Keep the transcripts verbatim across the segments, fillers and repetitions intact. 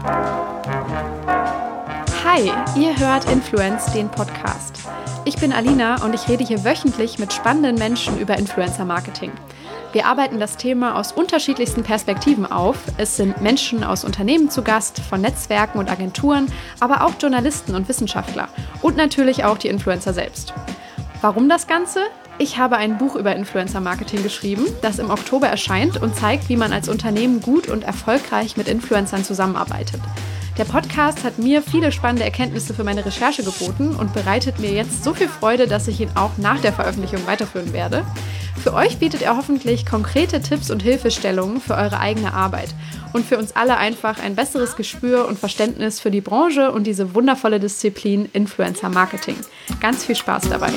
Hi, ihr hört Influence, den Podcast. Ich bin Alina und ich rede hier wöchentlich mit spannenden Menschen über Influencer-Marketing. Wir arbeiten das Thema aus unterschiedlichsten Perspektiven auf. Es sind Menschen aus Unternehmen zu Gast, von Netzwerken und Agenturen, aber auch Journalisten und Wissenschaftler und natürlich auch die Influencer selbst. Warum das Ganze? Ich habe ein Buch über Influencer-Marketing geschrieben, das im Oktober erscheint und zeigt, wie man als Unternehmen gut und erfolgreich mit Influencern zusammenarbeitet. Der Podcast hat mir viele spannende Erkenntnisse für meine Recherche geboten und bereitet mir jetzt so viel Freude, dass ich ihn auch nach der Veröffentlichung weiterführen werde. Für euch bietet er hoffentlich konkrete Tipps und Hilfestellungen für eure eigene Arbeit und für uns alle einfach ein besseres Gespür und Verständnis für die Branche und diese wundervolle Disziplin Influencer Marketing. Ganz viel Spaß dabei!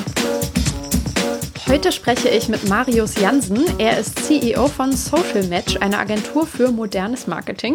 Heute spreche ich mit Marius Jansen. Er ist C E O von Social Match, einer Agentur für modernes Marketing.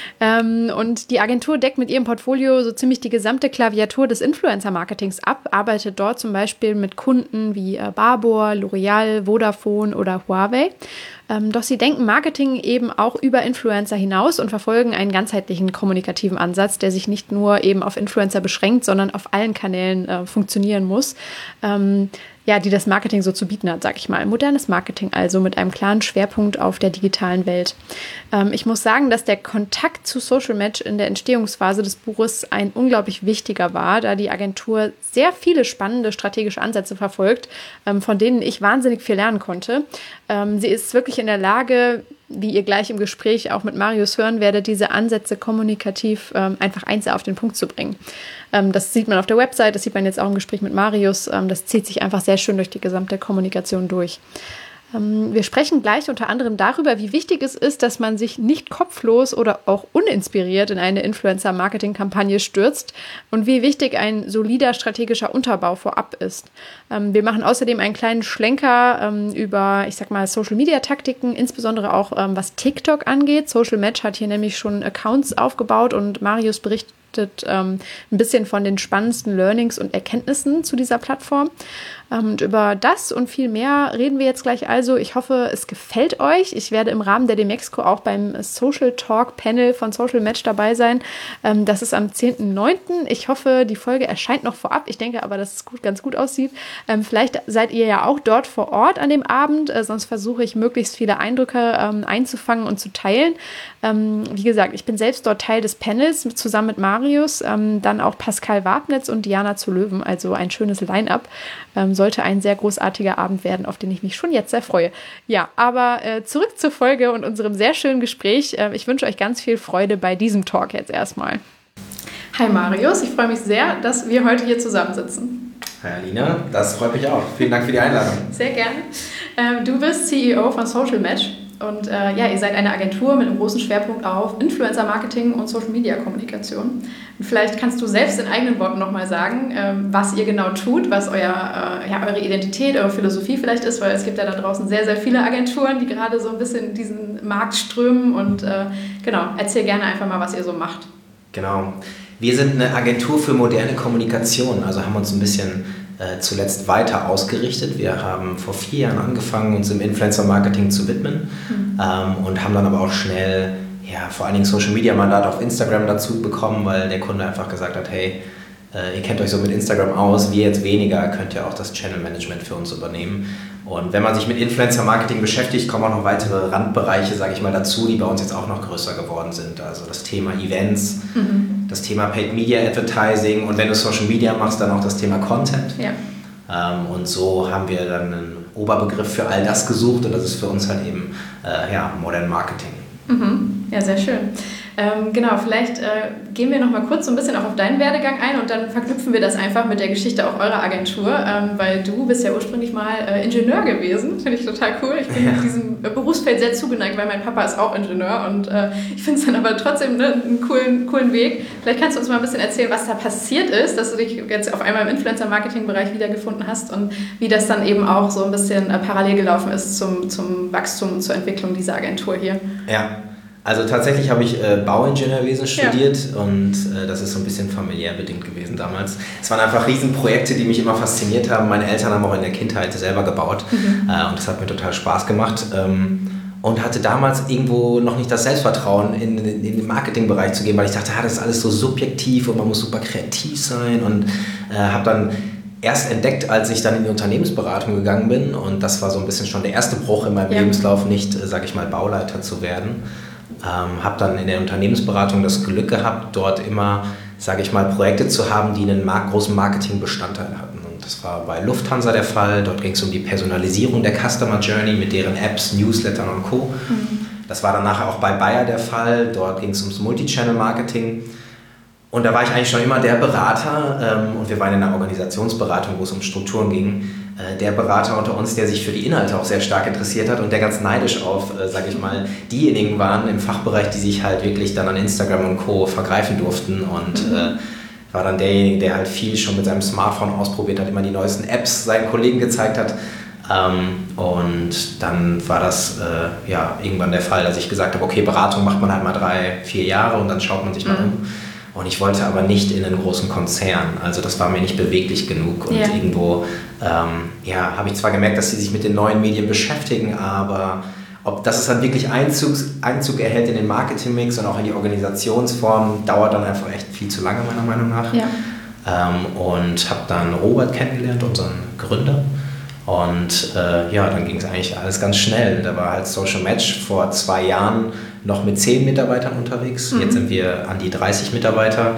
Ähm, und die Agentur deckt mit ihrem Portfolio so ziemlich die gesamte Klaviatur des Influencer-Marketings ab, arbeitet dort zum Beispiel mit Kunden wie äh, Barbour, L'Oreal, Vodafone oder Huawei. Ähm, doch sie denken Marketing eben auch über Influencer hinaus und verfolgen einen ganzheitlichen kommunikativen Ansatz, der sich nicht nur eben auf Influencer beschränkt, sondern auf allen Kanälen äh, funktionieren muss. Ähm, ja, die das Marketing so zu bieten hat, sag ich mal. Modernes Marketing also mit einem klaren Schwerpunkt auf der digitalen Welt. Ähm, ich muss sagen, dass der Kontakt zu Social Match in der Entstehungsphase des Buches ein unglaublich wichtiger war, da die Agentur sehr viele spannende strategische Ansätze verfolgt, ähm, von denen ich wahnsinnig viel lernen konnte. Ähm, sie ist wirklich in der Lage, wie ihr gleich im Gespräch auch mit Marius hören werdet, diese Ansätze kommunikativ ähm, einfach eins auf den Punkt zu bringen. Ähm, das sieht man auf der Website, das sieht man jetzt auch im Gespräch mit Marius. Ähm, das zieht sich einfach sehr schön durch die gesamte Kommunikation durch. Ähm, wir sprechen gleich unter anderem darüber, wie wichtig es ist, dass man sich nicht kopflos oder auch uninspiriert in eine Influencer-Marketing-Kampagne stürzt und wie wichtig ein solider strategischer Unterbau vorab ist. Ähm, wir machen außerdem einen kleinen Schlenker ähm, über, ich sag mal, Social-Media-Taktiken, insbesondere auch ähm, was TikTok angeht. Social Match hat hier nämlich schon Accounts aufgebaut und Marius berichtet ähm, ein bisschen von den spannendsten Learnings und Erkenntnissen zu dieser Plattform. Ähm, und über das und viel mehr reden wir jetzt gleich also. Ich hoffe, es gefällt euch. Ich werde im Rahmen der Demexco auch beim Social Talk Panel von Social Match dabei sein. Ähm, das ist am zehnten neunten Ich hoffe, die Folge erscheint noch vorab. Ich denke aber, dass es gut, ganz gut aussieht. Ähm, vielleicht seid ihr ja auch dort vor Ort an dem Abend. Äh, sonst versuche ich, möglichst viele Eindrücke ähm, einzufangen und zu teilen. Ähm, wie gesagt, ich bin selbst dort Teil des Panels mit, zusammen mit Marius, ähm, dann auch Pascal Wabnitz und Diana zu Löwen, also ein schönes Line-up. Ähm, sollte ein sehr großartiger Abend werden, auf den ich mich schon jetzt sehr freue. Ja, aber äh, zurück zur Folge und unserem sehr schönen Gespräch. Äh, ich wünsche euch ganz viel Freude bei diesem Talk jetzt erstmal. Hi Marius, ich freue mich sehr, dass wir heute hier zusammensitzen. Hi Alina, das freut mich auch. Vielen Dank für die Einladung. Sehr gerne. Ähm, du bist C E O von Social Match. Und äh, ja, ihr seid eine Agentur mit einem großen Schwerpunkt auf Influencer-Marketing und Social-Media-Kommunikation. Und vielleicht kannst du selbst in eigenen Worten nochmal sagen, ähm, was ihr genau tut, was euer, äh, ja, eure Identität, eure Philosophie vielleicht ist, weil es gibt ja da draußen sehr, sehr viele Agenturen, die gerade so ein bisschen in diesen Markt strömen. Und äh, genau, erzähl gerne einfach mal, was ihr so macht. Genau. Wir sind eine Agentur für moderne Kommunikation, also haben uns ein bisschen äh, zuletzt weiter ausgerichtet. Wir haben vor vier Jahren angefangen, uns im Influencer-Marketing zu widmen mhm. ähm, und haben dann aber auch schnell, ja, vor allen Dingen Social-Media-Mandat auf Instagram dazu bekommen, weil der Kunde einfach gesagt hat, hey, äh, ihr kennt euch so mit Instagram aus, wir jetzt weniger, könnt ihr auch das Channel-Management für uns übernehmen. Und wenn man sich mit Influencer-Marketing beschäftigt, kommen auch noch weitere Randbereiche, sage ich mal, dazu, die bei uns jetzt auch noch größer geworden sind. Also das Thema Events, mhm. das Thema Paid Media Advertising und wenn du Social Media machst, dann auch das Thema Content. Ja. Ähm, und so haben wir dann einen Oberbegriff für all das gesucht und das ist für uns halt eben äh, ja, Modern Marketing. Mhm. Ja, sehr schön. Ähm, genau, vielleicht äh, gehen wir noch mal kurz so ein bisschen auch auf deinen Werdegang ein und dann verknüpfen wir das einfach mit der Geschichte auch eurer Agentur, ähm, weil du bist ja ursprünglich mal äh, Ingenieur gewesen, finde ich total cool. Ich bin ja. diesem Berufsfeld sehr zugeneigt, weil mein Papa ist auch Ingenieur und äh, ich finde es dann aber trotzdem ne, einen coolen, coolen Weg. Vielleicht kannst du uns mal ein bisschen erzählen, was da passiert ist, dass du dich jetzt auf einmal im Influencer-Marketing-Bereich wiedergefunden hast und wie das dann eben auch so ein bisschen äh, parallel gelaufen ist zum, zum Wachstum und zur Entwicklung dieser Agentur hier. Ja. Also tatsächlich habe ich äh, Bauingenieurwesen studiert ja. und äh, das ist so ein bisschen familiär bedingt gewesen damals. Es waren einfach Riesenprojekte, die mich immer fasziniert haben. Meine Eltern haben auch in der Kindheit selber gebaut mhm. äh, und das hat mir total Spaß gemacht. Ähm, und hatte damals irgendwo noch nicht das Selbstvertrauen, in, in, in den Marketingbereich zu gehen, weil ich dachte, ah, das ist alles so subjektiv und man muss super kreativ sein und äh, habe dann erst entdeckt, als ich dann in die Unternehmensberatung gegangen bin und das war so ein bisschen schon der erste Bruch in meinem ja. Lebenslauf, nicht, äh, sage ich mal, Bauleiter zu werden. Ähm, habe dann in der Unternehmensberatung das Glück gehabt, dort immer, sage ich mal, Projekte zu haben, die einen mark- großen Marketingbestandteil hatten. Und das war bei Lufthansa der Fall. Dort ging es um die Personalisierung der Customer Journey mit deren Apps, Newslettern und Co. Mhm. Das war dann nachher auch bei Bayer der Fall. Dort ging es ums Multichannel-Marketing. Und da war ich eigentlich schon immer der Berater, ähm, und wir waren in einer Organisationsberatung, wo es um Strukturen ging, äh, der Berater unter uns, der sich für die Inhalte auch sehr stark interessiert hat und der ganz neidisch auf, äh, sag ich mal, diejenigen waren im Fachbereich, die sich halt wirklich dann an Instagram und Co. vergreifen durften und mhm. äh, war dann derjenige, der halt viel schon mit seinem Smartphone ausprobiert hat, immer die neuesten Apps seinen Kollegen gezeigt hat. Ähm, und dann war das äh, ja irgendwann der Fall, dass ich gesagt habe, okay, Beratung macht man halt mal drei, vier Jahre und dann schaut man sich mal mhm. um. Und ich wollte aber nicht in einen großen Konzern, also das war mir nicht beweglich genug und yeah. irgendwo ähm, ja, habe ich zwar gemerkt, dass sie sich mit den neuen Medien beschäftigen, aber ob dass es dann wirklich Einzug, Einzug erhält in den Marketingmix und auch in die Organisationsform, dauert dann einfach echt viel zu lange meiner Meinung nach. Yeah. Ähm, und habe dann Robert kennengelernt, unseren Gründer. Und äh, ja, dann ging es eigentlich alles ganz schnell. Da war halt Social Match vor zwei Jahren noch mit zehn Mitarbeitern unterwegs. Mhm. Jetzt sind wir an die dreißig Mitarbeiter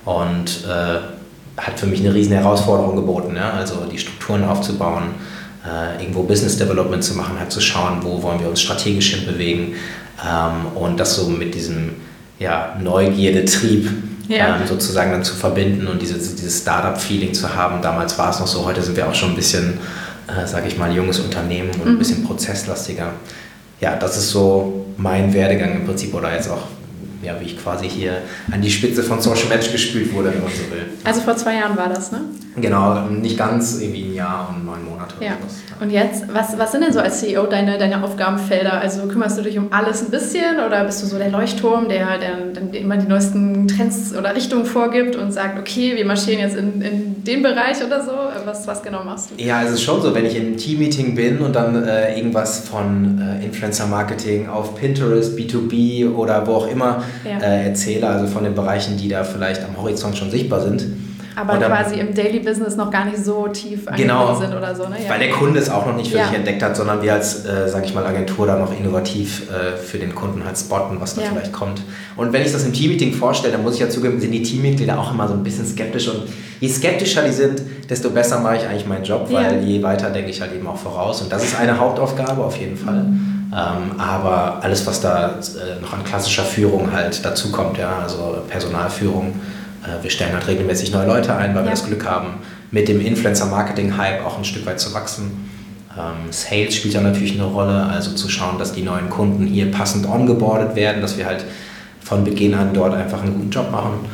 und äh, hat für mich eine riesen Herausforderung geboten. Ja? Also die Strukturen aufzubauen, äh, irgendwo Business Development zu machen, halt zu schauen, wo wollen wir uns strategisch hinbewegen ähm, und das so mit diesem ja, Neugierde-Trieb ja. ähm, sozusagen dann zu verbinden und diese, dieses Startup-Feeling zu haben. Damals war es noch so, heute sind wir auch schon ein bisschen, äh, sage ich mal, junges Unternehmen und mhm. ein bisschen prozesslastiger. Ja, das ist so mein Werdegang im Prinzip oder jetzt auch, ja, wie ich quasi hier an die Spitze von Social Match gespült wurde, wenn man so will. Also vor zwei Jahren war das, ne? Genau, nicht ganz, irgendwie ein Jahr und neun Monate. Ja. Oder was. Und jetzt, was, was sind denn so als C E O deine, deine Aufgabenfelder? Also kümmerst du dich um alles ein bisschen oder bist du so der Leuchtturm, der, der, der immer die neuesten Trends oder Richtungen vorgibt und sagt, okay, wir marschieren jetzt in, in den Bereich oder so? Was, was genau machst du? Ja, es ist schon so, wenn ich im Team-Meeting bin und dann äh, irgendwas von äh, Influencer-Marketing auf Pinterest, B zwei B oder wo auch immer ja. äh, erzähle, also von den Bereichen, die da vielleicht am Horizont schon sichtbar sind. Aber dann, quasi im Daily Business noch gar nicht so tief genau, sind oder so, ne? Ja. Weil der Kunde es auch noch nicht für ja. sich entdeckt hat, sondern wir als, äh, sag ich mal, Agentur da noch innovativ äh, für den Kunden halt spotten, was da ja. vielleicht kommt. Und wenn ich das im Teammeeting vorstelle, dann muss ich ja zugeben, sind die Teammitglieder auch immer so ein bisschen skeptisch und je skeptischer die sind, desto besser mache ich eigentlich meinen Job, weil ja. je weiter denke ich halt eben auch voraus und das ist eine Hauptaufgabe auf jeden Fall. Mhm. Ähm, aber alles, was da äh, noch an klassischer Führung halt dazu kommt, ja, also Personalführung, wir stellen halt regelmäßig neue Leute ein, weil ja. wir das Glück haben, mit dem Influencer-Marketing-Hype auch ein Stück weit zu wachsen. Ähm, Sales spielt ja natürlich eine Rolle, also zu schauen, dass die neuen Kunden hier passend ongeboardet werden, dass wir halt von Beginn an dort einfach einen guten Job machen.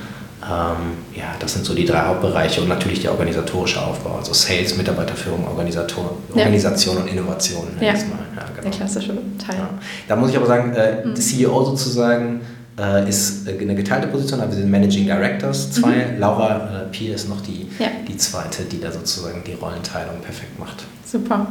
Ähm, ja, das sind so die drei Hauptbereiche und natürlich der organisatorische Aufbau, also Sales, Mitarbeiterführung, Organisator, ja. Organisation und Innovation. Ja. Mal. Ja, genau. Der klassische Teil. Ja. Da muss ich aber sagen, äh, mhm. C E O sozusagen, ist eine geteilte Position, aber wir sind Managing Directors, zwei. Mhm. Laura äh, Pier ist noch die, ja. die zweite, die da sozusagen die Rollenteilung perfekt macht. Super.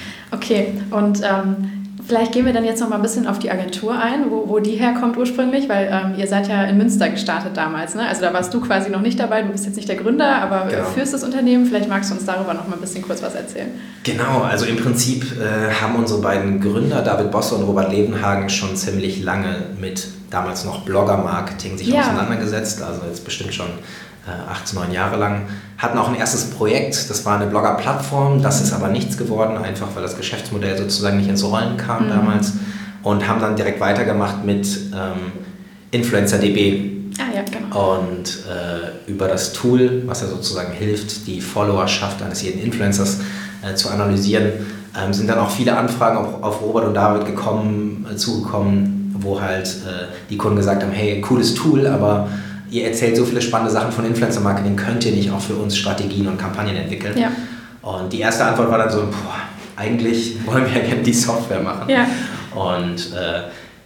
Okay, und ähm, vielleicht gehen wir dann jetzt noch mal ein bisschen auf die Agentur ein, wo, wo die herkommt ursprünglich, weil ähm, ihr seid ja in Münster gestartet damals, ne? Also da warst du quasi noch nicht dabei, du bist jetzt nicht der Gründer, aber genau. führst das Unternehmen. Vielleicht magst du uns darüber noch mal ein bisschen kurz was erzählen. Genau, also im Prinzip äh, haben unsere beiden Gründer, David Bosse und Robert Levenhagen, schon ziemlich lange mit damals noch Blogger-Marketing sich ja. auseinandergesetzt, also jetzt bestimmt schon äh, acht, neun Jahre lang. Hatten auch ein erstes Projekt, das war eine Blogger-Plattform, das ist aber nichts geworden, einfach weil das Geschäftsmodell sozusagen nicht ins Rollen kam mhm. damals und haben dann direkt weitergemacht mit ähm, Influencer punkt d b. Ah, ja, genau. Und äh, über das Tool, was ja sozusagen hilft, die Followerschaft eines jeden Influencers äh, zu analysieren, ähm, sind dann auch viele Anfragen auf, auf Robert und David gekommen, äh, zugekommen, wo halt äh, die Kunden gesagt haben, hey, cooles Tool, aber ihr erzählt so viele spannende Sachen von Influencer-Marketing, könnt ihr nicht auch für uns Strategien und Kampagnen entwickeln? Ja. Und die erste Antwort war dann so, boah, eigentlich wollen wir ja gerne die Software machen. Ja. Und äh,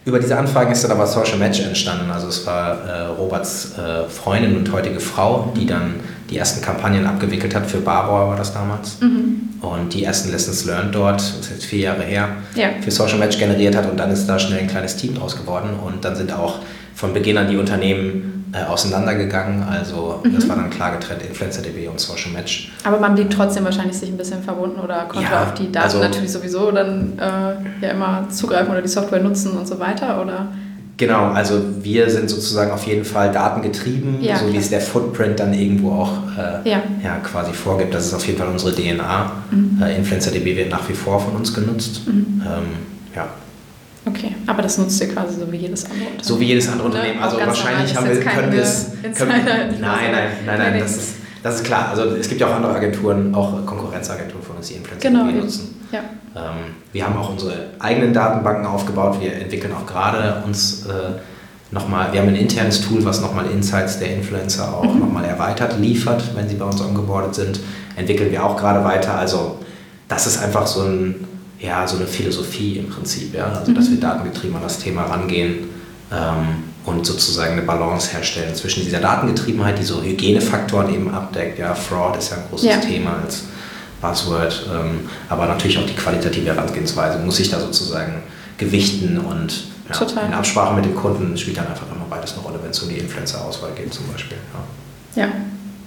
Über diese Anfragen ist dann aber Social Match entstanden. Also es war äh, Roberts äh, Freundin und heutige Frau, die dann die ersten Kampagnen abgewickelt hat. Für Barbara war das damals. Mhm. Und die ersten Lessons learned dort, das ist jetzt vier Jahre her, ja. für Social Match generiert hat. Und dann ist da schnell ein kleines Team draus geworden. Und dann sind auch von Beginn an die Unternehmen äh, auseinandergegangen. Also mhm. das war dann klar getrennt, InfluencerDB und Social Match. Aber man blieb trotzdem wahrscheinlich sich ein bisschen verbunden oder konnte ja, auf die Daten also, natürlich sowieso dann äh, ja immer zugreifen oder die Software nutzen und so weiter, oder? Genau, also wir sind sozusagen auf jeden Fall datengetrieben, ja, so klar. wie es der Footprint dann irgendwo auch äh, ja. Ja, quasi vorgibt. Das ist auf jeden Fall unsere D N A. Mhm. Äh, InfluencerDB wird nach wie vor von uns genutzt. Mhm. Ähm, ja. Okay, aber das nutzt ihr quasi so wie jedes andere Unternehmen. So wie jedes andere Unternehmen. Also wahrscheinlich haben wir, können wir es... Nein, nein, nein, nein, nein, das ist, das ist klar. Also es gibt ja auch andere Agenturen, auch Konkurrenzagenturen von uns, die InfluencerDB genau, nutzen. Ja. Ähm, wir haben auch unsere eigenen Datenbanken aufgebaut. Wir entwickeln auch gerade uns äh, nochmal, wir haben ein internes Tool, was nochmal Insights der Influencer auch mhm. nochmal erweitert liefert, wenn sie bei uns ongeboardet sind. Entwickeln wir auch gerade weiter. Also das ist einfach so ein... ja, so eine Philosophie im Prinzip, ja, also dass wir datengetrieben an das Thema rangehen ähm, und sozusagen eine Balance herstellen zwischen dieser Datengetriebenheit, die so Hygienefaktoren eben abdeckt, ja, Fraud ist ja ein großes ja. Thema als Buzzword, ähm, aber natürlich auch die qualitative Herangehensweise muss sich da sozusagen gewichten und ja, in Absprache mit dem Kunden spielt dann einfach immer beides eine Rolle, wenn es um die Influencer-Auswahl geht zum Beispiel. Ja, ja.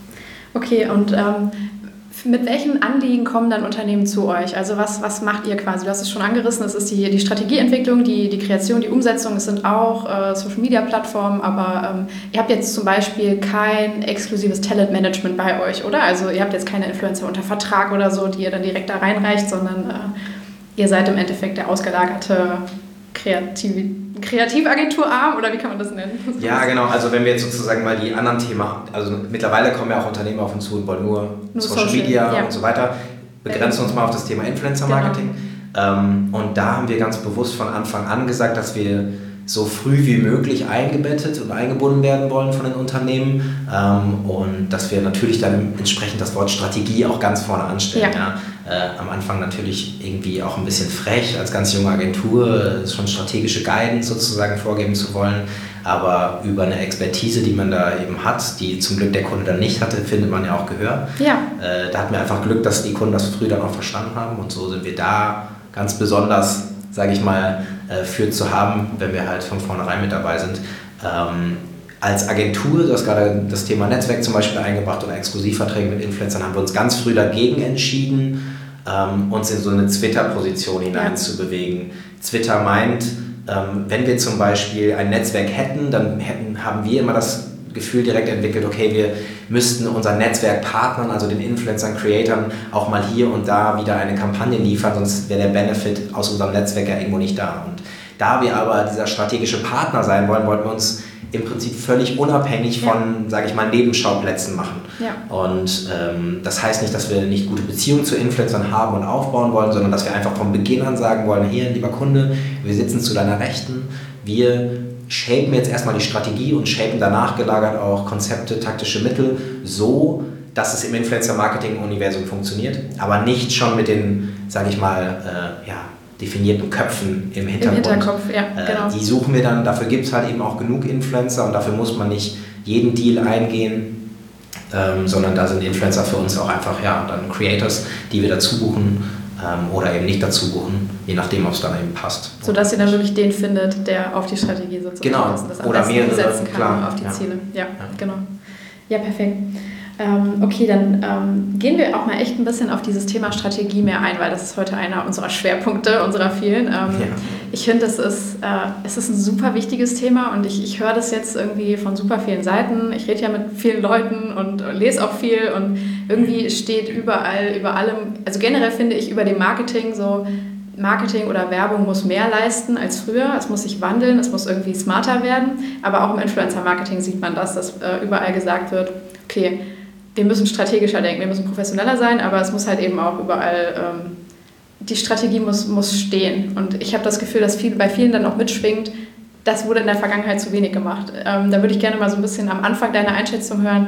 Okay, und ähm, mit welchen Anliegen kommen dann Unternehmen zu euch? Also was, was macht ihr quasi? Du hast es schon angerissen, es ist die, die Strategieentwicklung, die, die Kreation, die Umsetzung, es sind auch äh, Social-Media-Plattformen, aber ähm, ihr habt jetzt zum Beispiel kein exklusives Talent-Management bei euch, oder? Also ihr habt jetzt keine Influencer unter Vertrag oder so, die ihr dann direkt da reinreicht, sondern äh, ihr seid im Endeffekt der ausgelagerte Kreativ- Kreativagenturarm, oder wie kann man das nennen? Ja, genau. Also wenn wir jetzt sozusagen mal die anderen Themen, also mittlerweile kommen ja auch Unternehmen auf uns zu und wollen nur, nur Social, Social Media ja. und so weiter. Begrenzen uns mal auf das Thema Influencer-Marketing. Genau. Ähm, und da haben wir ganz bewusst von Anfang an gesagt, dass wir so früh wie möglich eingebettet und eingebunden werden wollen von den Unternehmen ähm, und dass wir natürlich dann entsprechend das Wort Strategie auch ganz vorne anstellen. Ja. Ja. Äh, am Anfang natürlich irgendwie auch ein bisschen frech, als ganz junge Agentur schon strategische Guidance sozusagen vorgeben zu wollen, aber über eine Expertise, die man da eben hat, die zum Glück der Kunde dann nicht hatte, findet man ja auch Gehör. Ja. Äh, da hatten wir einfach Glück, dass die Kunden das früh dann auch verstanden haben und so sind wir da ganz besonders, sage ich mal, für zu haben, wenn wir halt von vornherein mit dabei sind. Ähm, als Agentur, du hast gerade das Thema Netzwerk zum Beispiel eingebracht oder Exklusivverträge mit Influencern, haben wir uns ganz früh dagegen entschieden, ähm, uns in so eine Twitter-Position hineinzubewegen. Twitter meint, ähm, wenn wir zum Beispiel ein Netzwerk hätten, dann hätten, haben wir immer das Gefühl direkt entwickelt, okay, wir müssten unseren Netzwerkpartnern, also den Influencern, Creatoren, auch mal hier und da wieder eine Kampagne liefern, sonst wäre der Benefit aus unserem Netzwerk ja irgendwo nicht da. Und da wir aber dieser strategische Partner sein wollen, wollten wir uns im Prinzip völlig unabhängig von, ja. sage ich mal, Nebenschauplätzen machen. Ja. Und ähm, das heißt nicht, dass wir nicht gute Beziehungen zu Influencern haben und aufbauen wollen, sondern dass wir einfach von Beginn an sagen wollen, hier, lieber Kunde, wir sitzen zu deiner Rechten, wir shapen jetzt erstmal die Strategie und shapen danach gelagert auch Konzepte, taktische Mittel so, dass es im Influencer-Marketing-Universum funktioniert, aber nicht schon mit den, sage ich mal, äh, ja, definierten Köpfen im Hintergrund. Im Hinterkopf, ja, genau. Äh, die suchen wir dann, dafür gibt es halt eben auch genug Influencer und dafür muss man nicht jeden Deal eingehen, ähm, sondern da sind Influencer für uns auch einfach, ja, dann Creators, die wir dazu buchen, oder eben nicht dazu buchen, je nachdem, ob es dann eben passt. Sodass ihr dann wirklich den findet, der auf die Strategie sozusagen genau. das am oder besten mehrere, umsetzen kann klar. auf die ja. Ziele. Ja, ja, genau. Ja, perfekt. Ähm, okay, dann ähm, gehen wir auch mal echt ein bisschen auf dieses Thema Strategie mehr ein, weil das ist heute einer unserer Schwerpunkte, unserer vielen. Ähm, ja. Ich finde, es ist, äh, es ist ein super wichtiges Thema und ich, ich höre das jetzt irgendwie von super vielen Seiten. Ich rede ja mit vielen Leuten und, und lese auch viel und irgendwie steht überall, über allem, also generell finde ich über dem Marketing so, Marketing oder Werbung muss mehr leisten als früher. Es muss sich wandeln, es muss irgendwie smarter werden. Aber auch im Influencer-Marketing sieht man das, dass äh, überall gesagt wird, okay, wir müssen strategischer denken, wir müssen professioneller sein, aber es muss halt eben auch überall, ähm, die Strategie muss, muss stehen. Und ich habe das Gefühl, dass viel, bei vielen dann auch mitschwingt, das wurde in der Vergangenheit zu wenig gemacht. Ähm, da würde ich gerne mal so ein bisschen am Anfang deine Einschätzung hören.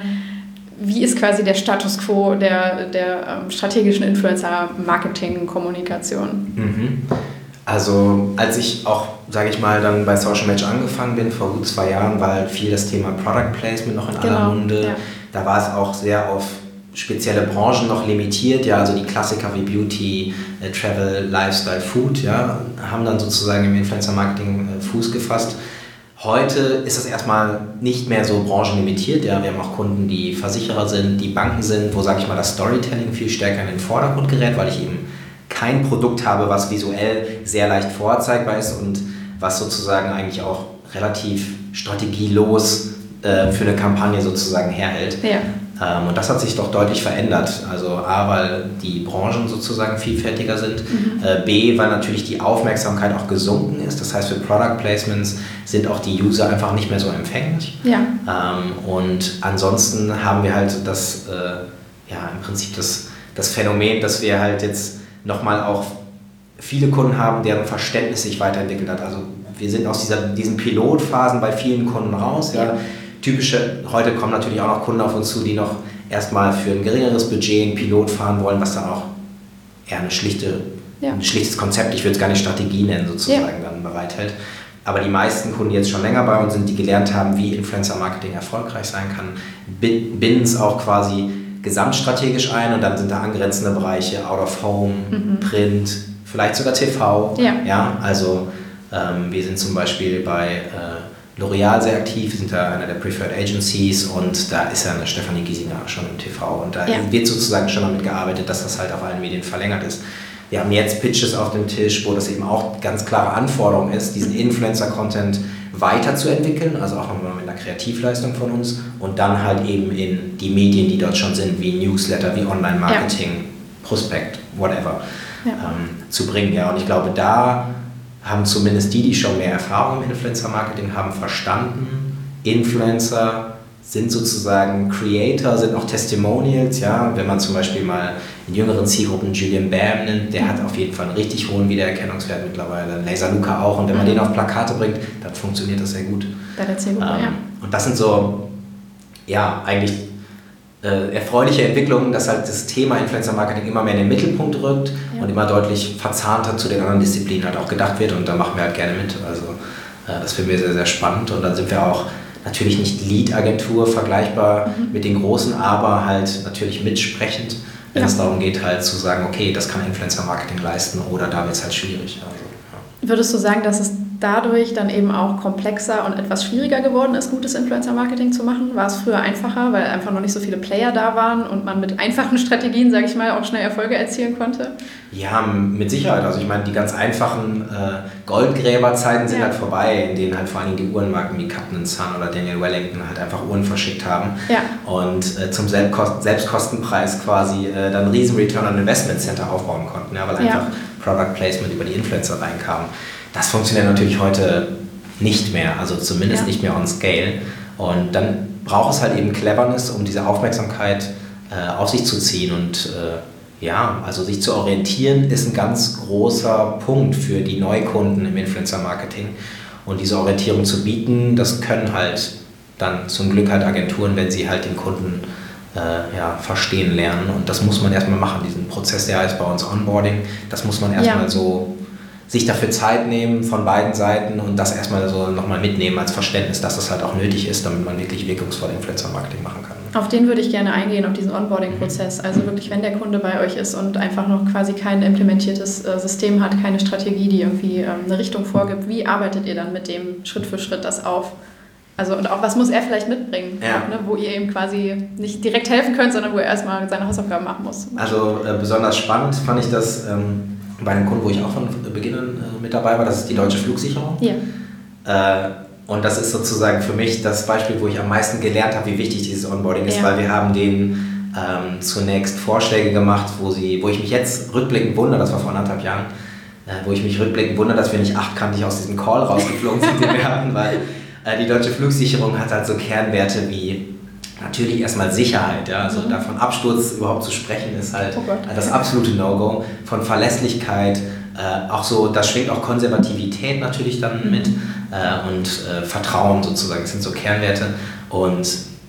Wie ist quasi der Status quo der, der ähm, strategischen Influencer-Marketing-Kommunikation? Mhm. Also als ich auch, sage ich mal, dann bei Social Match angefangen bin, vor gut zwei Jahren, war halt viel das Thema Product Placement noch in aller Genau, Munde. ja. Da war es auch sehr auf spezielle Branchen noch limitiert, ja, also die Klassiker wie Beauty, äh, Travel, Lifestyle, Food, ja, haben dann sozusagen im Influencer-Marketing äh, Fuß gefasst. Heute ist es erstmal nicht mehr so branchenlimitiert, ja, wir haben auch Kunden, die Versicherer sind, die Banken sind, wo, sage ich mal, das Storytelling viel stärker in den Vordergrund gerät, weil ich eben kein Produkt habe, was visuell sehr leicht vorzeigbar ist und was sozusagen eigentlich auch relativ strategielos äh, für eine Kampagne sozusagen herhält. Ja. Ähm, und das hat sich doch deutlich verändert. Also A, weil die Branchen sozusagen vielfältiger sind, mhm. äh, B, weil natürlich die Aufmerksamkeit auch gesunken ist. Das heißt, für Product Placements sind auch die User einfach nicht mehr so empfänglich. Ja. Ähm, und ansonsten haben wir halt das, äh, ja, im Prinzip das, das Phänomen, dass wir halt jetzt nochmal auch viele Kunden haben, deren Verständnis sich weiterentwickelt hat. Also wir sind aus dieser, diesen Pilotphasen bei vielen Kunden raus. Ja. Ja. Typische, heute kommen natürlich auch noch Kunden auf uns zu, die noch erstmal für ein geringeres Budget einen Pilot fahren wollen, was dann auch eher eine schlichte, ja. ein schlichtes Konzept, ich würde es gar nicht Strategie nennen, sozusagen, ja. dann bereithält. Aber die meisten Kunden, die jetzt schon länger bei uns sind, die gelernt haben, wie Influencer-Marketing erfolgreich sein kann, binden es auch quasi gesamtstrategisch ein und dann sind da angrenzende Bereiche, Out of Home, mhm. Print, vielleicht sogar T V. Ja. Ja, also ähm, wir sind zum Beispiel bei äh, L'Oreal sehr aktiv, wir sind da einer der Preferred Agencies und da ist ja eine Stefanie Giesinger schon im T V und da ja. wird sozusagen schon damit gearbeitet, dass das halt auf allen Medien verlängert ist. Wir haben jetzt Pitches auf dem Tisch, wo das eben auch ganz klare Anforderung ist, diesen Influencer-Content weiterzuentwickeln, also auch nochmal mit einer Kreativleistung von uns und dann halt eben in die Medien, die dort schon sind, wie Newsletter, wie Online-Marketing, ja. Prospekt, whatever, ja. ähm, zu bringen. Ja. Und ich glaube, da haben zumindest die, die schon mehr Erfahrung im Influencer-Marketing haben, verstanden, Influencer sind sozusagen Creator, sind auch Testimonials, ja, wenn man zum Beispiel mal in jüngeren Zielgruppen Julian Bam nimmt, der hat auf jeden Fall einen richtig hohen Wiedererkennungswert mittlerweile, Laser Luca auch und wenn man mhm. den auf Plakate bringt, dann funktioniert das sehr gut. Bei der Zielgruppe, ähm, ja. Und das sind so, ja, eigentlich äh, erfreuliche Entwicklungen, dass halt das Thema Influencer-Marketing immer mehr in den Mittelpunkt rückt ja. und immer deutlich verzahnter zu den anderen Disziplinen halt auch gedacht wird und da machen wir halt gerne mit, also äh, das finden wir sehr, sehr spannend und dann sind wir auch natürlich nicht Lead-Agentur vergleichbar mhm. mit den großen, aber halt natürlich mitsprechend, wenn ja. es darum geht, halt zu sagen, okay, das kann Influencer-Marketing leisten oder da wird es halt schwierig. Also, ja. Würdest du sagen, dass es dadurch dann eben auch komplexer und etwas schwieriger geworden ist, gutes Influencer-Marketing zu machen? War es früher einfacher, weil einfach noch nicht so viele Player da waren und man mit einfachen Strategien, sage ich mal, auch schnell Erfolge erzielen konnte? Ja, mit Sicherheit. Also ich meine, die ganz einfachen äh, Goldgräberzeiten sind ja. halt vorbei, in denen halt vor allem die Uhrenmarken wie Captain and Son oder Daniel Wellington halt einfach Uhren verschickt haben ja. und äh, zum Selbstkost- Selbstkostenpreis quasi äh, dann einen riesen Return on Investment Center aufbauen konnten, ja, weil einfach ja. Product Placement über die Influencer reinkam. Das funktioniert natürlich heute nicht mehr, also zumindest ja. nicht mehr on scale. Und dann braucht es halt eben Cleverness, um diese Aufmerksamkeit äh, auf sich zu ziehen. Und äh, ja, also sich zu orientieren ist ein ganz großer Punkt für die Neukunden im Influencer-Marketing. Und diese Orientierung zu bieten, das können halt dann zum Glück halt Agenturen, wenn sie halt den Kunden äh, ja, verstehen lernen. Und das muss man erstmal machen, diesen Prozess, der heißt bei uns Onboarding. Das muss man erstmal ja. so sich dafür Zeit nehmen von beiden Seiten und das erstmal so nochmal mitnehmen als Verständnis, dass das halt auch nötig ist, damit man wirklich wirkungsvoll Influencer-Marketing machen kann. Auf den würde ich gerne eingehen, auf diesen Onboarding-Prozess. Also wirklich, wenn der Kunde bei euch ist und einfach noch quasi kein implementiertes äh, System hat, keine Strategie, die irgendwie ähm, eine Richtung vorgibt, wie arbeitet ihr dann mit dem Schritt für Schritt das auf? Also und auch, was muss er vielleicht mitbringen, ja. auch, ne, wo ihr ihm quasi nicht direkt helfen könnt, sondern wo er erstmal seine Hausaufgaben machen muss. Also äh, besonders spannend fand ich das ähm, bei einem Kunden, wo ich auch von Beginn an äh, mit dabei war, das ist die Deutsche Flugsicherung. Ja. Äh, und das ist sozusagen für mich das Beispiel, wo ich am meisten gelernt habe, wie wichtig dieses Onboarding ist, ja. weil wir haben denen ähm, zunächst Vorschläge gemacht, wo, sie, wo ich mich jetzt rückblickend wundere, das war vor anderthalb Jahren, äh, wo ich mich rückblickend wundere, dass wir nicht achtkantig aus diesem Call rausgeflogen sind, den wir hatten, weil äh, die Deutsche Flugsicherung hat halt so Kernwerte wie natürlich erstmal Sicherheit, ja, also mhm. davon Absturz überhaupt zu sprechen ist halt oh das absolute No-Go, von Verlässlichkeit, äh, auch so, das schwingt auch Konservativität natürlich dann mhm. mit äh, und äh, Vertrauen sozusagen, das sind so Kernwerte und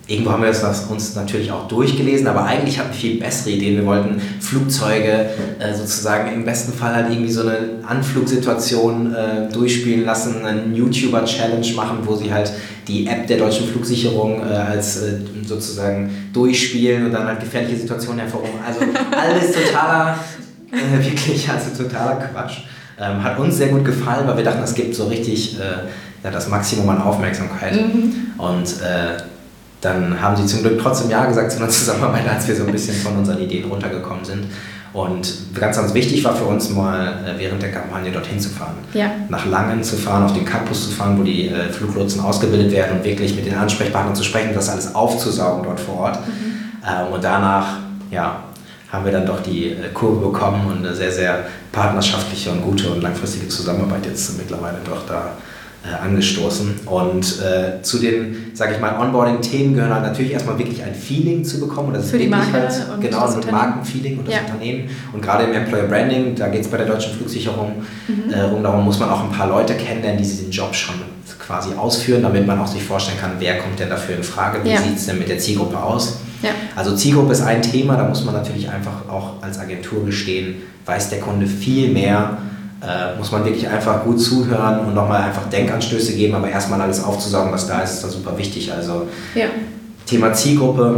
irgendwo haben wir das uns natürlich auch durchgelesen, aber eigentlich hatten wir viel bessere Ideen. Wir wollten Flugzeuge äh, sozusagen im besten Fall halt irgendwie so eine Anflugsituation äh, durchspielen lassen, einen YouTuber-Challenge machen, wo sie halt die App der deutschen Flugsicherung äh, als äh, sozusagen durchspielen und dann halt gefährliche Situationen hervorrufen. Also alles totaler, äh, wirklich, also totaler Quatsch. Ähm, hat uns sehr gut gefallen, weil wir dachten, es gibt so richtig äh, ja, das Maximum an Aufmerksamkeit. Mhm. Und äh, dann haben sie zum Glück trotzdem Ja gesagt zu einer Zusammenarbeit, als wir so ein bisschen von unseren Ideen runtergekommen sind. Und ganz, ganz wichtig war für uns mal äh, während der Kampagne dorthin zu fahren. Ja. Nach Langen zu fahren, auf den Campus zu fahren, wo die äh, Fluglotsen ausgebildet werden und wirklich mit den Ansprechpartnern zu sprechen, das alles aufzusaugen dort vor Ort. Mhm. Ähm, und danach, ja, haben wir dann doch die äh, Kurve bekommen und eine sehr, sehr partnerschaftliche und gute und langfristige Zusammenarbeit jetzt mittlerweile doch da Äh, angestoßen. Und äh, zu den, sage ich mal, Onboarding-Themen gehören halt natürlich erstmal wirklich ein Feeling zu bekommen. Und das Für ist die Marke halt, und genau, das ein Markenfeeling und das ja. Unternehmen. Und gerade im Employer Branding, da geht es bei der deutschen Flugsicherung mhm. äh, rum, darum muss man auch ein paar Leute kennenlernen, die den Job schon quasi ausführen, damit man auch sich vorstellen kann, wer kommt denn dafür in Frage, wie ja. sieht es denn mit der Zielgruppe aus. Ja. Also Zielgruppe ist ein Thema, da muss man natürlich einfach auch als Agentur gestehen, weiß der Kunde viel mehr, Äh, muss man wirklich einfach gut zuhören und nochmal einfach Denkanstöße geben, aber erstmal alles aufzusaugen, was da ist, ist da super wichtig. Also ja. Thema Zielgruppe,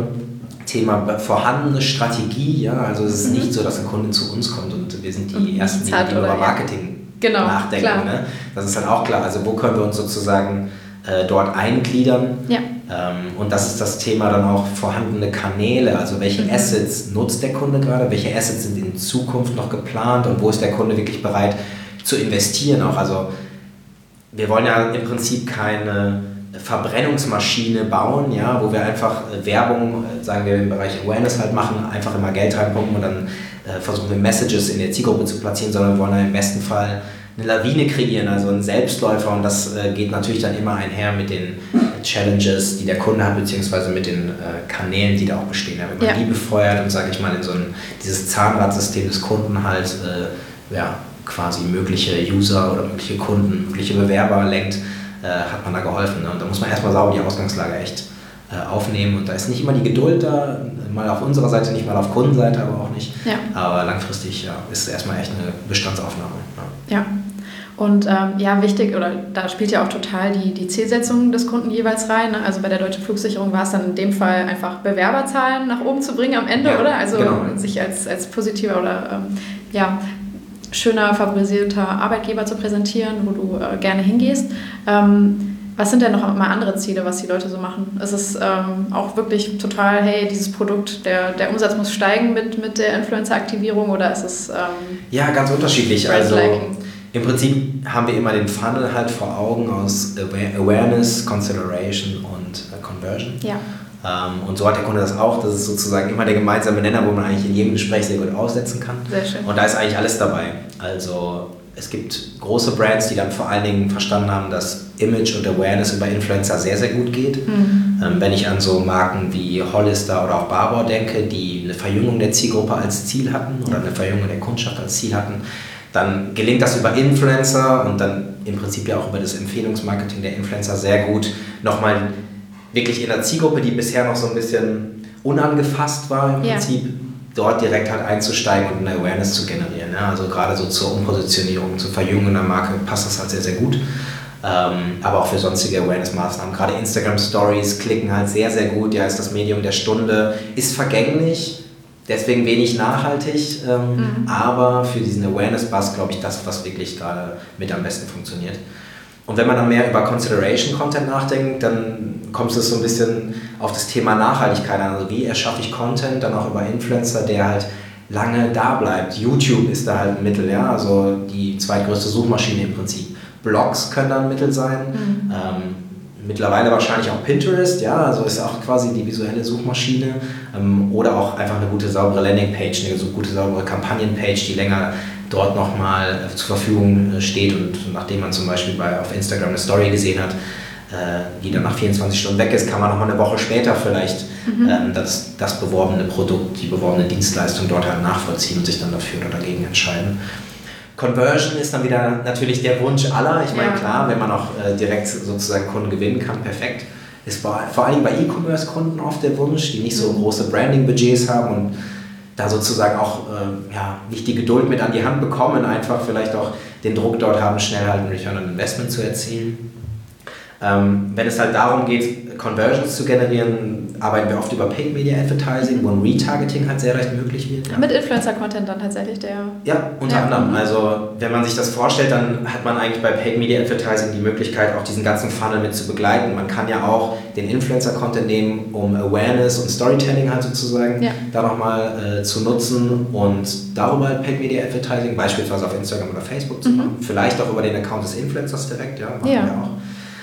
Thema vorhandene Strategie, ja, also es ist mhm. nicht so, dass ein Kunde zu uns kommt und wir sind die mhm. Ersten, die, die über Marketing genau, nachdenken. Ne? Das ist dann auch klar, also wo können wir uns sozusagen äh, dort eingliedern ja. ähm, und das ist das Thema dann auch vorhandene Kanäle, also welche mhm. Assets nutzt der Kunde gerade, welche Assets sind in Zukunft noch geplant und wo ist der Kunde wirklich bereit zu investieren auch. Also wir wollen ja im Prinzip keine Verbrennungsmaschine bauen, ja, wo wir einfach Werbung, sagen wir im Bereich Awareness halt machen, einfach immer Geld reinpumpen und dann äh, versuchen wir Messages in der Zielgruppe zu platzieren, sondern wir wollen ja im besten Fall eine Lawine kreieren, also einen Selbstläufer und das äh, geht natürlich dann immer einher mit den Challenges, die der Kunde hat, beziehungsweise mit den äh, Kanälen, die da auch bestehen. Ja, wenn man ja. die befeuert und, sage ich mal, in so ein, dieses Zahnradsystem des Kunden halt äh, ja, quasi mögliche User oder mögliche Kunden, mögliche Bewerber lenkt, äh, hat man da geholfen. Ne? Und da muss man erstmal sauber die Ausgangslage echt äh, aufnehmen und da ist nicht immer die Geduld da, mal auf unserer Seite nicht, mal auf Kundenseite, aber auch nicht. Ja. Aber langfristig ja, ist erstmal echt eine Bestandsaufnahme. Ja. ja. Und ähm, ja, wichtig, oder da spielt ja auch total die, die Zielsetzung des Kunden jeweils rein. Ne? Also bei der Deutschen Flugsicherung war es dann in dem Fall einfach Bewerberzahlen nach oben zu bringen am Ende, ja, oder? Also genau. sich als, als positiver oder ähm, ja, schöner, favorisierter Arbeitgeber zu präsentieren, wo du äh, gerne hingehst. Ähm, was sind denn noch mal andere Ziele, was die Leute so machen? Ist es ähm, auch wirklich total, hey, dieses Produkt, der, der Umsatz muss steigen mit, mit der Influencer-Aktivierung oder ist es... Ähm, ja, ganz unterschiedlich. Also im Prinzip haben wir immer den Funnel halt vor Augen aus Awareness, Consideration und äh, Conversion. Ja. Ähm, und so hat der Kunde das auch. Das ist sozusagen immer der gemeinsame Nenner, wo man eigentlich in jedem Gespräch sehr gut aussetzen kann. Sehr schön. Und da ist eigentlich alles dabei. Also es gibt große Brands, die dann vor allen Dingen verstanden haben, dass Image und Awareness über Influencer sehr, sehr gut geht. Mhm. Ähm, wenn ich an so Marken wie Hollister oder auch Barbour denke, die eine Verjüngung der Zielgruppe als Ziel hatten oder eine Verjüngung der Kundschaft als Ziel hatten, dann gelingt das über Influencer und dann im Prinzip ja auch über das Empfehlungsmarketing der Influencer sehr gut, nochmal wirklich in der Zielgruppe, die bisher noch so ein bisschen unangefasst war, im ja. Prinzip dort direkt halt einzusteigen und eine Awareness zu generieren. Ja? Also gerade so zur Umpositionierung, zur Verjüngung der Marke passt das halt sehr, sehr gut. Ähm, aber auch für sonstige Awareness-Maßnahmen. Gerade Instagram-Stories klicken halt sehr, sehr gut. Ja, ist das Medium der Stunde, ist vergänglich, deswegen wenig nachhaltig, ähm, mhm. aber für diesen Awareness-Buzz, glaube ich, das, was wirklich gerade mit am besten funktioniert. Und wenn man dann mehr über Consideration-Content nachdenkt, dann kommt es so ein bisschen auf das Thema Nachhaltigkeit an. Also wie erschaffe ich Content, dann auch über Influencer, der halt lange da bleibt. YouTube ist da halt ein Mittel, ja, also die zweitgrößte Suchmaschine im Prinzip. Blogs können da ein Mittel sein. Mhm. Ähm, mittlerweile wahrscheinlich auch Pinterest, ja, also ist auch quasi die visuelle Suchmaschine. Ähm, oder auch einfach eine gute, saubere Landingpage, eine so gute, saubere Kampagnenpage, die länger dort nochmal zur Verfügung steht und nachdem man zum Beispiel bei, auf Instagram eine Story gesehen hat, äh, die dann nach vierundzwanzig Stunden weg ist, kann man nochmal eine Woche später vielleicht mhm. ähm, das, das beworbene Produkt, die beworbene Dienstleistung dort halt nachvollziehen und sich dann dafür oder dagegen entscheiden. Conversion ist dann wieder natürlich der Wunsch aller. Ich meine, ja. klar, wenn man auch äh, direkt sozusagen Kunden gewinnen kann, perfekt. ist vor, vor allem bei E-Commerce-Kunden oft der Wunsch, die nicht so große Branding-Budgets haben und da sozusagen auch äh, ja, nicht die Geduld mit an die Hand bekommen, einfach vielleicht auch den Druck dort haben, schnell halt ein Return on Investment zu erzielen. Ähm, wenn es halt darum geht, Conversions zu generieren, arbeiten wir oft über Paid Media Advertising, wo ein Retargeting halt sehr leicht möglich wird. Ja. Mit Influencer-Content dann tatsächlich, der... Ja, unter ja. anderem. Also wenn man sich das vorstellt, dann hat man eigentlich bei Paid Media Advertising die Möglichkeit, auch diesen ganzen Funnel mit zu begleiten. Man kann ja auch den Influencer-Content nehmen, um Awareness und Storytelling halt sozusagen ja. da nochmal äh, zu nutzen und darüber halt Paid Media Advertising, beispielsweise auf Instagram oder Facebook zu machen. Mhm. Vielleicht auch über den Account des Influencers direkt, ja, machen ja. wir auch.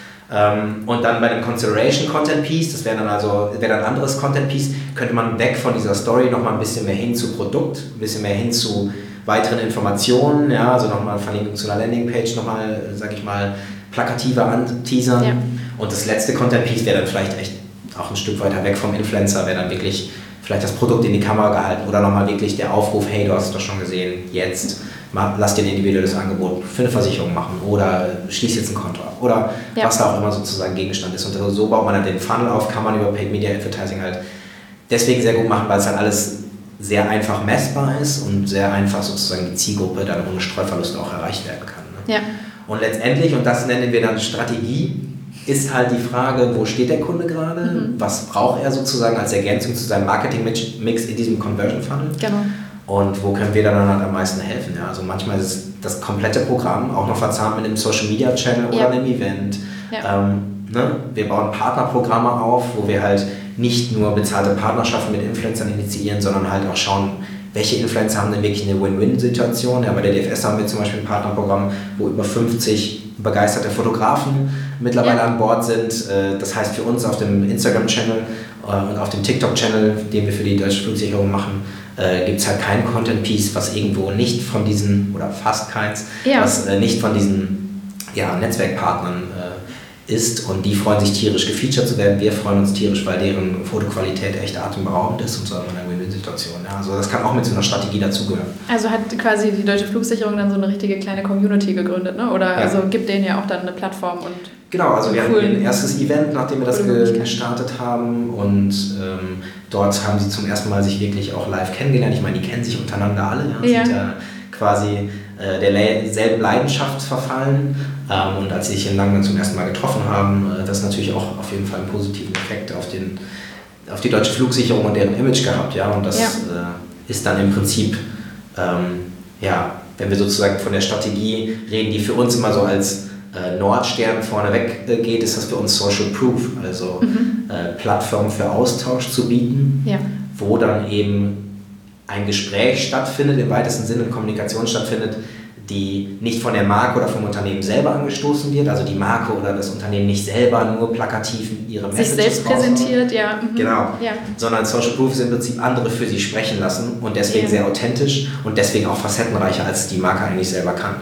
Und dann bei dem Consideration Content Piece, das wäre dann also wäre dann ein anderes Content Piece, könnte man weg von dieser Story nochmal ein bisschen mehr hin zu Produkt, ein bisschen mehr hin zu weiteren Informationen, ja, also nochmal Verlinkung zu einer Landingpage, nochmal, sag ich mal, plakativer anteasern. Ja. Und das letzte Content Piece wäre dann vielleicht echt auch ein Stück weiter weg vom Influencer, wäre dann wirklich vielleicht das Produkt in die Kamera gehalten oder nochmal wirklich der Aufruf, hey, du hast es doch schon gesehen, jetzt lass dir ein individuelles Angebot für eine Versicherung machen oder schließ jetzt ein Konto ab oder ja. was da auch immer sozusagen Gegenstand ist. Und so baut man dann den Funnel auf, kann man über Paid Media Advertising halt deswegen sehr gut machen, weil es halt alles sehr einfach messbar ist und sehr einfach sozusagen die Zielgruppe dann ohne Streuverlust auch erreicht werden kann. Ne? Ja. Und letztendlich, und das nennen wir dann Strategie, ist halt die Frage, wo steht der Kunde gerade, mhm. was braucht er sozusagen als Ergänzung zu seinem Marketing-Mix in diesem Conversion-Funnel. Genau. Und wo können wir dann halt am meisten helfen? Ja, also manchmal ist es das komplette Programm, auch noch verzahnt mit einem Social-Media-Channel oder ja. einem Event. Ja. Ähm, ne? Wir bauen Partnerprogramme auf, wo wir halt nicht nur bezahlte Partnerschaften mit Influencern initiieren, sondern halt auch schauen, welche Influencer haben denn wirklich eine Win-Win-Situation. Ja, bei der D F S haben wir zum Beispiel ein Partnerprogramm, wo über fünfzig begeisterte Fotografen mittlerweile ja. an Bord sind. Das heißt für uns auf dem Instagram-Channel und auf dem TikTok-Channel, den wir für die Deutsche Flugsicherung machen, Äh, gibt es halt kein Content-Piece, was irgendwo nicht von diesen, oder fast keins, ja. was äh, nicht von diesen ja, Netzwerkpartnern äh, ist und die freuen sich tierisch gefeatured zu werden. Wir freuen uns tierisch, weil deren Fotoqualität echt atemberaubend ist und so in einer Win-Win-Situation. Ja, also das kann auch mit so einer Strategie dazugehören. Also hat quasi die Deutsche Flugsicherung dann so eine richtige kleine Community gegründet, ne? Oder ja. also gibt denen ja auch dann eine Plattform und... Genau, also wir hatten ein erstes Event, nachdem wir das ge- gestartet haben und ähm, dort haben sie zum ersten Mal sich wirklich auch live kennengelernt. Ich meine, die kennen sich untereinander alle, ja, ja. sind ja quasi äh, derselben Leidenschaft verfallen ähm, und als sie sich in Langen zum ersten Mal getroffen haben, äh, das natürlich auch auf jeden Fall einen positiven Effekt auf, den, auf die Deutsche Flugsicherung und deren Image gehabt, ja, und das ja. äh, ist dann im Prinzip, ähm, ja, wenn wir sozusagen von der Strategie reden, die für uns immer so als Nordstern vorneweg geht, ist das für uns Social Proof, also mhm. äh, Plattform für Austausch zu bieten, ja. wo dann eben ein Gespräch stattfindet, im weitesten Sinne Kommunikation stattfindet, die nicht von der Marke oder vom Unternehmen selber angestoßen wird, also die Marke oder das Unternehmen nicht selber nur plakativ ihre Messages sich selbst präsentiert, ja. Mhm. Genau, ja. sondern Social Proof ist im Prinzip andere für sie sprechen lassen und deswegen ja. sehr authentisch und deswegen auch facettenreicher, als die Marke eigentlich selber kann.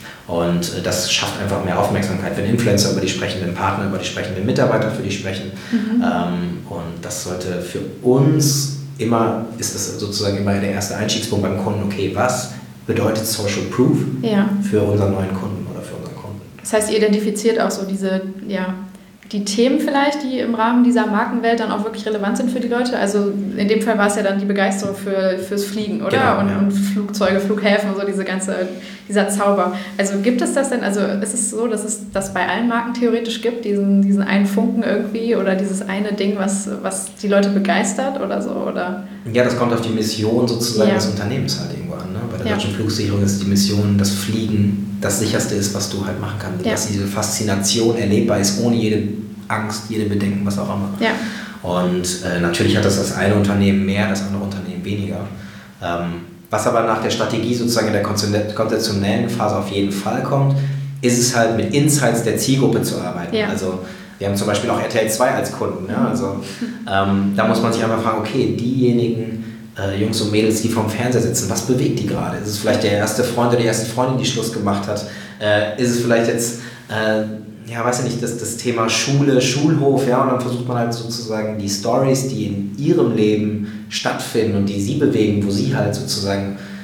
Und das schafft einfach mehr Aufmerksamkeit, wenn Influencer über die sprechen, wenn Partner über die sprechen, wenn Mitarbeiter für die sprechen. Mhm. Ähm, und das sollte für uns immer, ist das sozusagen immer der erste Einstiegspunkt beim Kunden, okay, was bedeutet Social Proof ja. für unseren neuen Kunden oder für unseren Kunden? Das heißt, ihr identifiziert auch so diese, ja, die Themen vielleicht, die im Rahmen dieser Markenwelt dann auch wirklich relevant sind für die Leute. Also in dem Fall war es ja dann die Begeisterung für, fürs Fliegen, oder? Genau, und, ja. und Flugzeuge, Flughäfen und so, diese ganze, dieser Zauber. Also gibt es das denn, also ist es so, dass es das bei allen Marken theoretisch gibt, diesen, diesen einen Funken irgendwie oder dieses eine Ding, was, was die Leute begeistert oder so? Oder? Ja, das kommt auf die Mission sozusagen ja. des Unternehmens halt irgendwo an. Ne? Bei der ja. Deutschen Flugsicherung ist die Mission, dass Fliegen das sicherste ist, was du halt machen kannst. Ja. Dass diese Faszination erlebbar ist, ohne jede Angst, jede Bedenken, was auch immer. Ja. Und äh, natürlich hat das das eine Unternehmen mehr, das andere Unternehmen weniger. Ähm, was aber nach der Strategie sozusagen in der konzeptionellen Phase auf jeden Fall kommt, ist es halt mit Insights der Zielgruppe zu arbeiten. Ja. Also wir haben zum Beispiel auch R T L zwei als Kunden. Ja? Also ähm, da muss man sich einfach fragen, okay, diejenigen äh, Jungs und Mädels, die vorm Fernseher sitzen, was bewegt die gerade? Ist es vielleicht der erste Freund oder die erste Freundin, die Schluss gemacht hat? Äh, ist es vielleicht jetzt... Äh, ja, weiß ich nicht, das, das Thema Schule, Schulhof, ja, und dann versucht man halt sozusagen die Storys, die in ihrem Leben stattfinden und die sie bewegen, wo sie halt sozusagen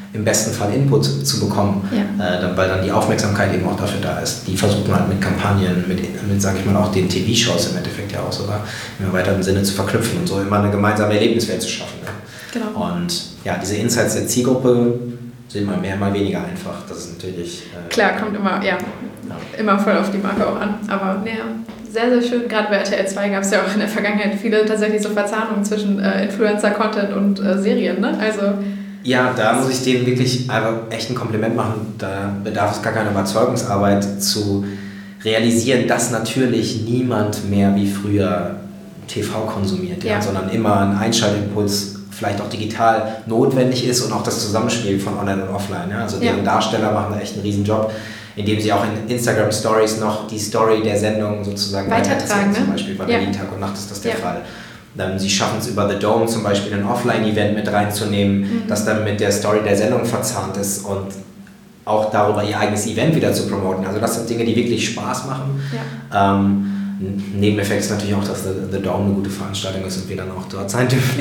im besten Fall Input zu bekommen, ja. äh, weil dann die Aufmerksamkeit eben auch dafür da ist. Die versucht man halt mit Kampagnen, mit, mit sage ich mal, auch den T V-Shows im Endeffekt ja auch sogar im weiteren Sinne zu verknüpfen und so immer eine gemeinsame Erlebniswelt zu schaffen. Ne? Genau. Und ja, diese Insights der Zielgruppe sind mal mehr, mal weniger einfach. Das ist natürlich... Äh, Klar, kommt immer, ja, ja, immer voll auf die Marke auch an. Aber naja, sehr, sehr schön. Gerade bei R T L zwei gab es ja auch in der Vergangenheit viele tatsächlich so Verzahnungen zwischen äh, Influencer-Content und äh, Serien, ne? Also... Ja, da muss ich denen wirklich einfach echt ein Kompliment machen. Da bedarf es gar keine Überzeugungsarbeit zu realisieren, dass natürlich niemand mehr wie früher T V konsumiert, ja. Ja, sondern immer ein Einschaltimpuls vielleicht auch digital notwendig ist und auch das Zusammenspiel von Online und Offline. Ja. Also deren ja. Darsteller machen da echt einen riesen Job, indem sie auch in Instagram Stories noch die Story der Sendung sozusagen weitertragen. Ne? Zum Beispiel bei Berlin ja. Tag und Nacht ist das der ja. Fall. Sie schaffen es über The Dome zum Beispiel ein Offline-Event mit reinzunehmen, mhm. das dann mit der Story der Sendung verzahnt ist und auch darüber ihr eigenes Event wieder zu promoten. Also das sind Dinge, die wirklich Spaß machen. Ja. Ähm, Nebeneffekt ist natürlich auch, dass The, The Dome eine gute Veranstaltung ist und wir dann auch dort sein dürfen.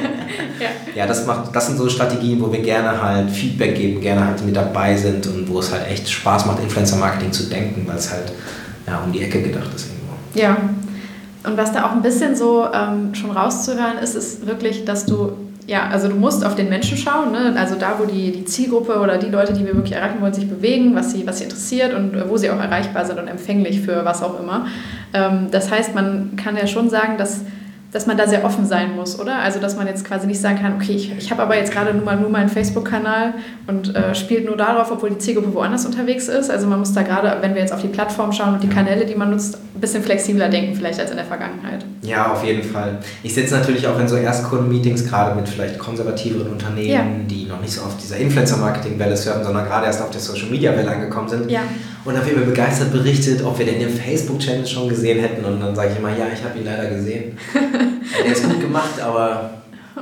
ja, ja das, macht, das sind so Strategien, wo wir gerne halt Feedback geben, gerne halt mit dabei sind und wo es halt echt Spaß macht, Influencer-Marketing zu denken, weil es halt ja, um die Ecke gedacht ist irgendwo. Ja. Und was da auch ein bisschen so ähm, schon rauszuhören ist, ist wirklich, dass du, ja, also du musst auf den Menschen schauen, ne? Also da, wo die, die Zielgruppe oder die Leute, die wir wirklich erreichen wollen, sich bewegen, was sie, was sie interessiert und wo sie auch erreichbar sind und empfänglich für was auch immer. Ähm, das heißt, man kann ja schon sagen, dass dass man da sehr offen sein muss, oder? Also, dass man jetzt quasi nicht sagen kann, okay, ich, ich habe aber jetzt gerade nur mal nur meinen Facebook-Kanal und äh, spielt nur darauf, obwohl die Zielgruppe woanders unterwegs ist. Also man muss da gerade, wenn wir jetzt auf die Plattform schauen und die Kanäle, die man nutzt, ein bisschen flexibler denken vielleicht als in der Vergangenheit. Ja, auf jeden Fall. Ich sitze natürlich auch in so Erstkunden-Meetings, gerade mit vielleicht konservativeren Unternehmen, ja. die noch nicht so auf dieser Influencer-Marketing-Welle surfen, sondern gerade erst auf der Social-Media-Welle angekommen sind. Ja. Und dann wird mir begeistert berichtet, ob wir den im Facebook-Channel schon gesehen hätten. Und dann sage ich immer, ja, ich habe ihn leider gesehen. Der ist gut gemacht, aber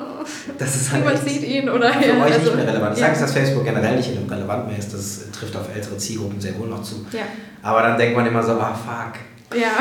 das ist halt niemand sieht ihn oder für ja, euch also, nicht mehr relevant. Ich ja. sage, dass Facebook generell nicht relevant mehr ist. Das trifft auf ältere Zielgruppen sehr wohl noch zu. Ja. Aber dann denkt man immer so, ah, fuck. Ja.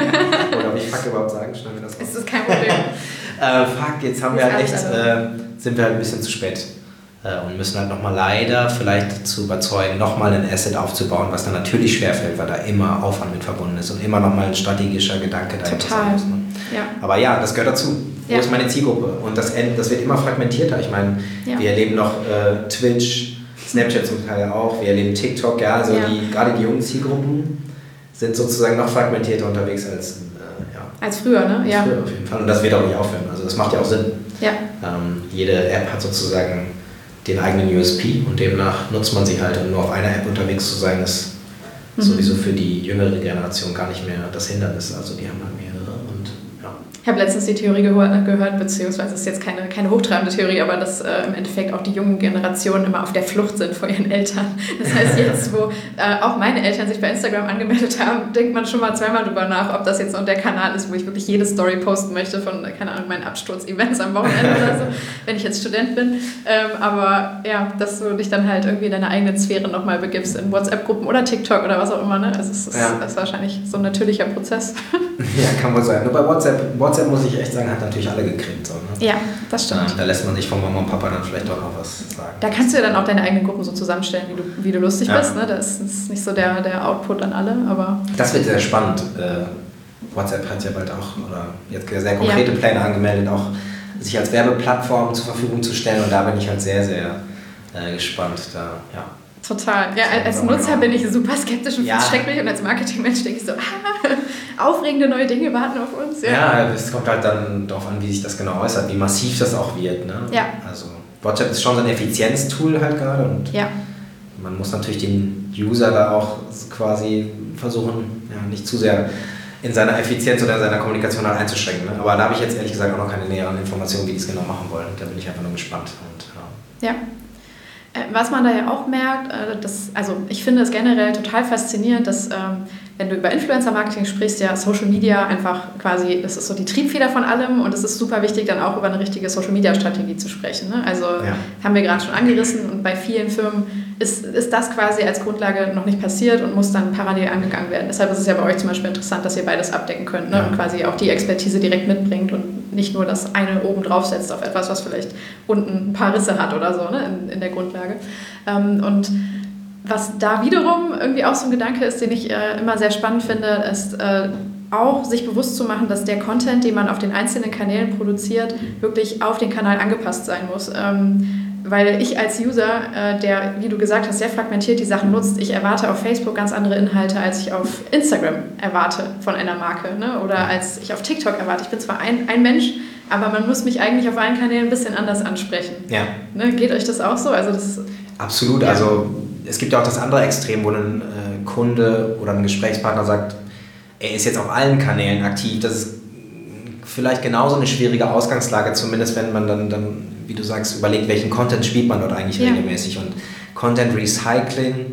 Oder wie fuck überhaupt sagen, schneiden wir das raus. Es ist kein Problem. äh, fuck, jetzt haben wir halt echt, äh, sind wir halt ein bisschen zu spät. Und müssen halt nochmal leider vielleicht dazu überzeugen, nochmal ein Asset aufzubauen, was dann natürlich schwerfällt, weil da immer Aufwand mit verbunden ist und immer nochmal ein strategischer Gedanke dahinter sein muss. Ne? Ja. Aber ja, das gehört dazu. Wo ja. ist meine Zielgruppe? Und das, das wird immer fragmentierter. Ich meine, ja. wir erleben noch äh, Twitch, Snapchat zum Teil auch, wir erleben TikTok, ja, also ja. die, gerade die jungen Zielgruppen sind sozusagen noch fragmentierter unterwegs als, äh, ja. als früher, ne? Ja. Früher auf jeden Fall. Und das wird auch nicht aufhören. Also das macht ja auch Sinn. Ja. Ähm, jede App hat sozusagen den eigenen U S P und demnach nutzt man sie halt, und nur auf einer App unterwegs zu sein, ist mhm. sowieso für die jüngere Generation gar nicht mehr das Hindernis. Also die haben halt mehrere und ja. Ich habe letztens die Theorie gehört, gehört beziehungsweise es ist jetzt keine, keine hochtrabende Theorie, aber dass äh, im Endeffekt auch die jungen Generationen immer auf der Flucht sind vor ihren Eltern. Das heißt, jetzt, wo äh, auch meine Eltern sich bei Instagram angemeldet haben, denkt man schon mal zweimal drüber nach, ob das jetzt noch der Kanal ist, wo ich wirklich jede Story posten möchte von, keine Ahnung, meinen Absturz-Events am Wochenende oder so, wenn ich jetzt Student bin. Ähm, aber ja, dass du dich dann halt irgendwie in deine eigene Sphäre nochmal begibst, in WhatsApp-Gruppen oder TikTok oder was auch immer. Ne? Also es ist, ja. das ist wahrscheinlich so ein natürlicher Prozess. Ja, kann wohl sein. Nur bei WhatsApp, WhatsApp muss ich echt sagen, hat natürlich alle gekriegt. So, ne? Ja, das stimmt. Da lässt man sich von Mama und Papa dann vielleicht doch noch was sagen. Da kannst du ja dann auch deine eigenen Gruppen so zusammenstellen, wie du, wie du lustig ja. bist. Ne? Das ist nicht so der, der Output an alle, aber... Das wird sehr spannend. Äh, WhatsApp hat ja bald auch, oder jetzt sehr konkrete ja. Pläne angemeldet, auch sich als Werbeplattform zur Verfügung zu stellen. Und da bin ich halt sehr, sehr äh, gespannt. Da, ja. Total. Ja, als Nutzer bin ich super skeptisch und ja. schreckt mich. Und als Marketingmensch denke ich so, ah, aufregende neue Dinge warten auf uns. Ja. ja, es kommt halt dann darauf an, wie sich das genau äußert, wie massiv das auch wird. Ne? Ja. Also WhatsApp ist schon so ein Effizienztool halt gerade. Und ja. man muss natürlich den User da auch quasi versuchen, ja, nicht zu sehr in seiner Effizienz oder in seiner Kommunikation halt einzuschränken. Ne? Aber da habe ich jetzt ehrlich gesagt auch noch keine näheren Informationen, wie die es genau machen wollen. Da bin ich einfach nur gespannt. Und, ja. ja. Was man da ja auch merkt, das, also ich finde es generell total faszinierend, dass ähm, wenn du über Influencer-Marketing sprichst, ja Social Media einfach quasi, das ist so die Triebfeder von allem und es ist super wichtig, dann auch über eine richtige Social-Media-Strategie zu sprechen. Ne? Also ja. haben wir gerade schon angerissen und bei vielen Firmen ist, ist das quasi als Grundlage noch nicht passiert und muss dann parallel angegangen werden. Deshalb ist es ja bei euch zum Beispiel interessant, dass ihr beides abdecken könnt, ne? Ja. Und quasi auch die Expertise direkt mitbringt und nicht nur das eine oben drauf setzt auf etwas, was vielleicht unten ein paar Risse hat oder so, ne, in, in der Grundlage. Ähm, und was da wiederum irgendwie auch so ein Gedanke ist, den ich äh, immer sehr spannend finde, ist äh, auch sich bewusst zu machen, dass der Content, den man auf den einzelnen Kanälen produziert, wirklich auf den Kanal angepasst sein muss. Ähm, weil ich als User, äh, der, wie du gesagt hast, sehr fragmentiert die Sachen nutzt, ich erwarte auf Facebook ganz andere Inhalte, als ich auf Instagram erwarte von einer Marke, ne? Oder als ich auf TikTok erwarte. Ich bin zwar ein, ein Mensch, aber man muss mich eigentlich auf allen Kanälen ein bisschen anders ansprechen. Ja. Ne? Geht euch das auch so? Also das, Absolut. Ja. Also es gibt ja auch das andere Extrem, wo ein äh, Kunde oder ein Gesprächspartner sagt, er ist jetzt auf allen Kanälen aktiv. Das ist vielleicht genauso eine schwierige Ausgangslage, zumindest wenn man dann, dann wie du sagst, überlegt, welchen Content spielt man dort eigentlich ja. regelmäßig. Und Content Recycling.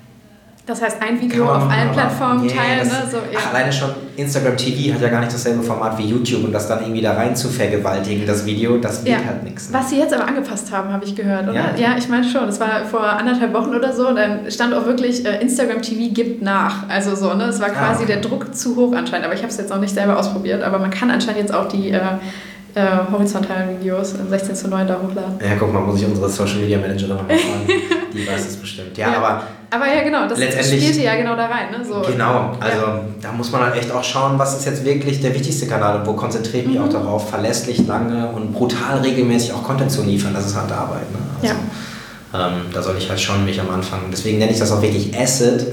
Das heißt, ein Video auf allen Plattformen yeah, teilen. Ne? So, ja. Ach, alleine schon Instagram T V hat ja gar nicht dasselbe Format wie YouTube und das dann irgendwie da rein zu vergewaltigen, das Video, das geht ja. halt nichts. Ne? Was sie jetzt aber angepasst haben, habe ich gehört, oder? Ja, ja, ich meine schon. Das war vor anderthalb Wochen oder so. Dann stand auch wirklich, äh, Instagram T V gibt nach. Also so, ne? Es war quasi ah, okay. der Druck zu hoch anscheinend. Aber ich habe es jetzt auch nicht selber ausprobiert. Aber man kann anscheinend jetzt auch die... Äh, Äh, horizontalen Videos in sechzehn zu neun da hochladen. Ja, guck mal, muss ich unsere Social Media Managerin nochmal fragen. Die weiß es bestimmt. Ja, ja, aber... Aber ja, genau, das spielte ja genau da rein. Ne? So, genau, also ja. da muss man halt echt auch schauen, was ist jetzt wirklich der wichtigste Kanal und wo konzentriere ich mich mhm. auch darauf, verlässlich, lange und brutal regelmäßig auch Content zu liefern. Das ist harte Arbeit. Ne? Also, ja. ähm, da soll ich halt schon mich am Anfang... Deswegen nenne ich das auch wirklich Asset,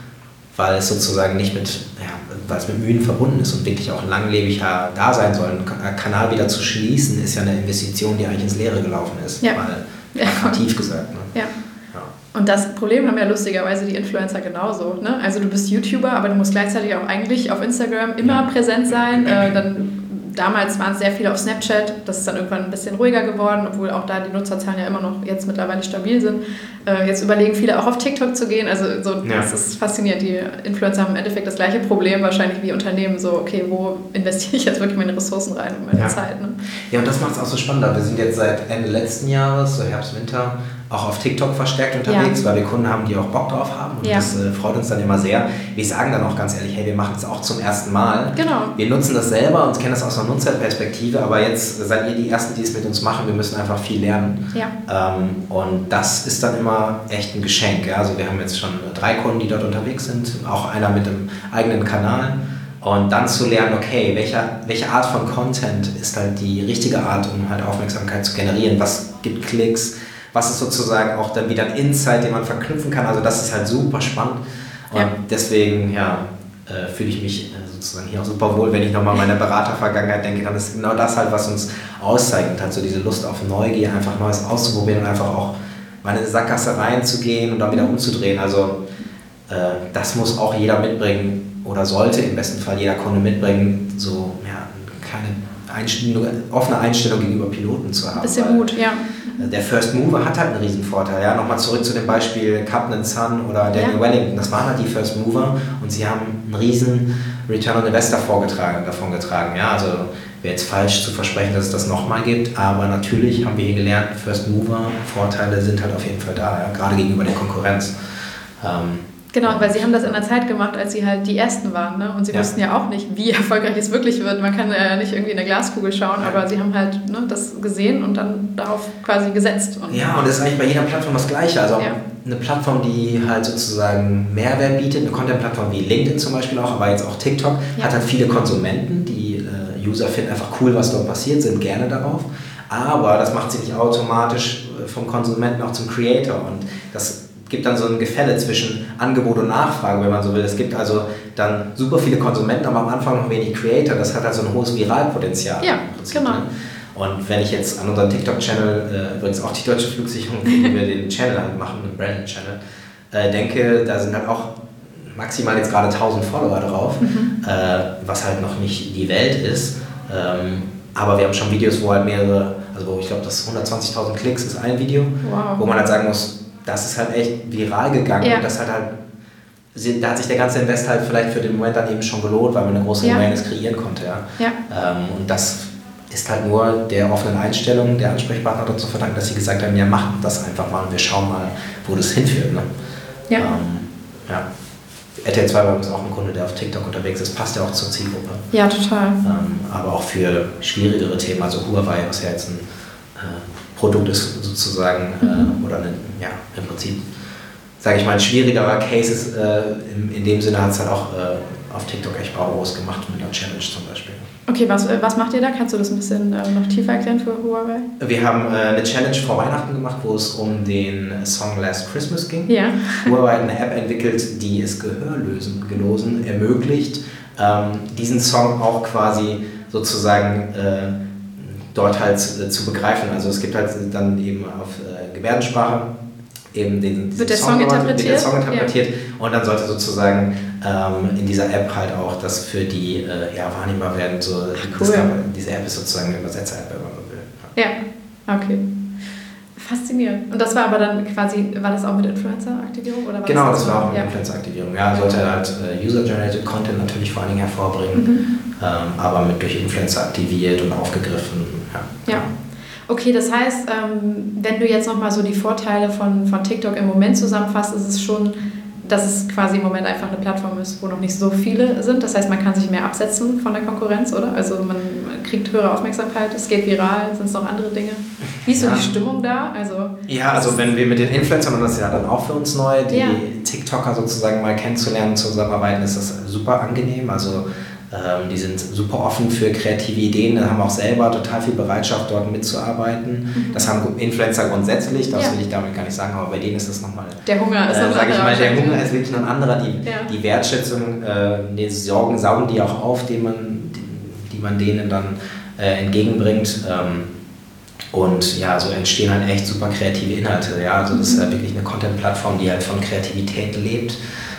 weil es sozusagen nicht mit... Ja, weil es mit Mühen verbunden ist und wirklich auch langlebig da sein soll. Einen Kanal wieder zu schließen, ist ja eine Investition, die eigentlich ins Leere gelaufen ist. Ja. Mal ja. plakativ gesagt. Ne? Ja. ja. Und das Problem haben ja lustigerweise die Influencer genauso. Ne? Also du bist YouTuber, aber du musst gleichzeitig auch eigentlich auf Instagram immer ja. präsent sein. Äh, dann Damals waren es sehr viele auf Snapchat, das ist dann irgendwann ein bisschen ruhiger geworden, obwohl auch da die Nutzerzahlen ja immer noch jetzt mittlerweile stabil sind. Äh, jetzt überlegen viele auch auf TikTok zu gehen, also so, ja. das ist faszinierend. Die Influencer haben im Endeffekt das gleiche Problem wahrscheinlich wie Unternehmen, so okay, wo investiere ich jetzt wirklich meine Ressourcen rein und meine ja. Zeit. Ne? Ja, und das macht es auch so spannend. Wir sind jetzt seit Ende letzten Jahres, so Herbst, Winter, auch auf TikTok verstärkt unterwegs, ja. weil wir Kunden haben, die auch Bock drauf haben und ja. das äh, freut uns dann immer sehr. Wir sagen dann auch ganz ehrlich, hey, wir machen es auch zum ersten Mal. Genau. Wir nutzen das selber und kennen das aus einer Nutzerperspektive, aber jetzt seid ihr die Ersten, die es mit uns machen. Wir müssen einfach viel lernen. Ja. Ähm, und das ist dann immer echt ein Geschenk. Ja? Also wir haben jetzt schon drei Kunden, die dort unterwegs sind, auch einer mit einem eigenen Kanal. Und dann zu lernen, okay, welche, welche Art von Content ist halt die richtige Art, um halt Aufmerksamkeit zu generieren, was gibt Klicks, was ist sozusagen auch dann wieder ein Insight, den man verknüpfen kann. Also das ist halt super spannend und ja. deswegen ja, äh, fühle ich mich äh, sozusagen hier auch super wohl, wenn ich nochmal an meine Beratervergangenheit denke, dann ist genau das halt, was uns auszeichnet hat, so diese Lust auf Neugier, einfach Neues auszuprobieren und einfach auch mal in eine Sackgasse reinzugehen und dann wieder umzudrehen. Also äh, das muss auch jeder mitbringen oder sollte im besten Fall jeder Kunde mitbringen, so ja, keine Einstellung, offene Einstellung gegenüber Piloten zu haben. Bisschen Mut, ja. Der First Mover hat halt einen riesen Vorteil. Ja? Nochmal zurück zu dem Beispiel Captain Sun oder Daniel ja. Wellington. Das waren halt die First Mover und sie haben einen riesen Return on Investor vorgetragen, davon getragen. Ja? Also wäre jetzt falsch zu versprechen, dass es das nochmal gibt, aber natürlich haben wir hier gelernt, First Mover Vorteile sind halt auf jeden Fall da, ja? Gerade gegenüber der Konkurrenz. Ähm, Genau, weil sie haben das in der Zeit gemacht, als sie halt die Ersten waren. Ne? Und sie ja. wussten ja auch nicht, wie erfolgreich es wirklich wird. Man kann ja nicht irgendwie in eine Glaskugel schauen, ja. aber sie haben halt ne, das gesehen und dann darauf quasi gesetzt. Und ja, und das ist eigentlich bei jeder Plattform das Gleiche. Also ja. eine Plattform, die halt sozusagen Mehrwert bietet, eine Content-Plattform wie LinkedIn zum Beispiel auch, aber jetzt auch TikTok, ja. hat halt viele Konsumenten, die äh, User finden einfach cool, was dort passiert, sind gerne darauf. Aber das macht sie nicht automatisch vom Konsumenten auch zum Creator. Und das gibt dann so ein Gefälle zwischen Angebot und Nachfrage, wenn man so will. Es gibt also dann super viele Konsumenten, aber am Anfang noch wenig Creator. Das hat also ein hohes Viralpotenzial. Ja, genau. Und wenn ich jetzt an unserem TikTok-Channel, äh, übrigens auch die Deutsche Flugsicherung, wie wir den Channel halt machen, den Branded-Channel, äh, denke, da sind halt auch maximal jetzt gerade tausend Follower drauf, mhm. äh, was halt noch nicht die Welt ist. Ähm, aber wir haben schon Videos, wo halt mehrere, also wo ich glaube, das hundertzwanzigtausend Klicks ist ein Video, wow. wo man halt sagen muss, das ist halt echt viral gegangen ja. und das hat halt, da hat sich der ganze Invest halt vielleicht für den Moment dann eben schon gelohnt, weil man eine große Awareness ja. kreieren konnte. Ja. Ja. Ähm, und das ist halt nur der offenen Einstellung der Ansprechpartner dazu verdanken, dass sie gesagt haben, ja, machen das einfach mal und wir schauen mal, wo das hinführt. Ne? Ja. Ähm, ja. R T L zwei war auch ein Kunde, der auf TikTok unterwegs ist, passt ja auch zur Zielgruppe. Ja, total. Ähm, aber auch für schwierigere Themen, also Huawei, was ja jetzt ein äh, Produkt ist sozusagen, mhm. äh, oder eine, ja, im Prinzip, sage ich mal, ein schwierigerer Case ist, äh, in, in dem Sinne hat es halt auch äh, auf TikTok echt Brauchos gemacht mit einer Challenge zum Beispiel. Okay, was, was macht ihr da? Kannst du das ein bisschen äh, noch tiefer erklären für Huawei? Wir haben äh, eine Challenge vor Weihnachten gemacht, wo es um den Song Last Christmas ging. Ja. Huawei hat eine App entwickelt, die es Gehörlosen ermöglicht, ähm, diesen Song auch quasi sozusagen äh, dort halt äh, zu begreifen. Also es gibt halt dann eben auf äh, Gebärdensprache eben den wird der Song, Song interpretiert, wird der Song interpretiert ja. Und dann sollte sozusagen ähm, in dieser App halt auch das für die äh, ja, wahrnehmbar werden. So, Ach, cool. das, diese App ist sozusagen eine Übersetzer-App, wenn man will. Ja, ja. Okay. Faszinierend. Und das war aber dann quasi, war das auch mit Influencer-Aktivierung? Oder war genau, das, das war auch mit ja. Influencer-Aktivierung. Ja, sollte halt äh, User-Generated Content natürlich vor allen Dingen hervorbringen, mhm. ähm, aber mit durch Influencer aktiviert und aufgegriffen. Ja. ja. Okay, das heißt, ähm, wenn du jetzt nochmal so die Vorteile von, von TikTok im Moment zusammenfasst, ist es schon, dass es quasi im Moment einfach eine Plattform ist, wo noch nicht so viele sind. Das heißt, man kann sich mehr absetzen von der Konkurrenz, oder? Also man kriegt höhere Aufmerksamkeit, es geht viral, sind es noch andere Dinge? Wie ist so ja. die Stimmung da? Also, ja, also wenn wir mit den Influencern, und das ist ja dann auch für uns neu, die ja. TikToker sozusagen mal kennenzulernen, zusammenarbeiten, ist das super angenehm. Also ähm, die sind super offen für kreative Ideen, haben auch selber total viel Bereitschaft, dort mitzuarbeiten. Mhm. Das haben Influencer grundsätzlich, das ja. will ich damit gar nicht sagen, aber bei denen ist es nochmal... Der Hunger ist äh, sag ich mal, der Hunger ist wirklich noch ein anderer. Die, ja. die Wertschätzung, äh, die Sorgen saugen die auch auf, die man, die, die man denen dann äh, entgegenbringt. Ähm, und ja, so entstehen halt echt super kreative Inhalte. Ja? Also das ist halt wirklich eine Content-Plattform, die halt von Kreativität lebt.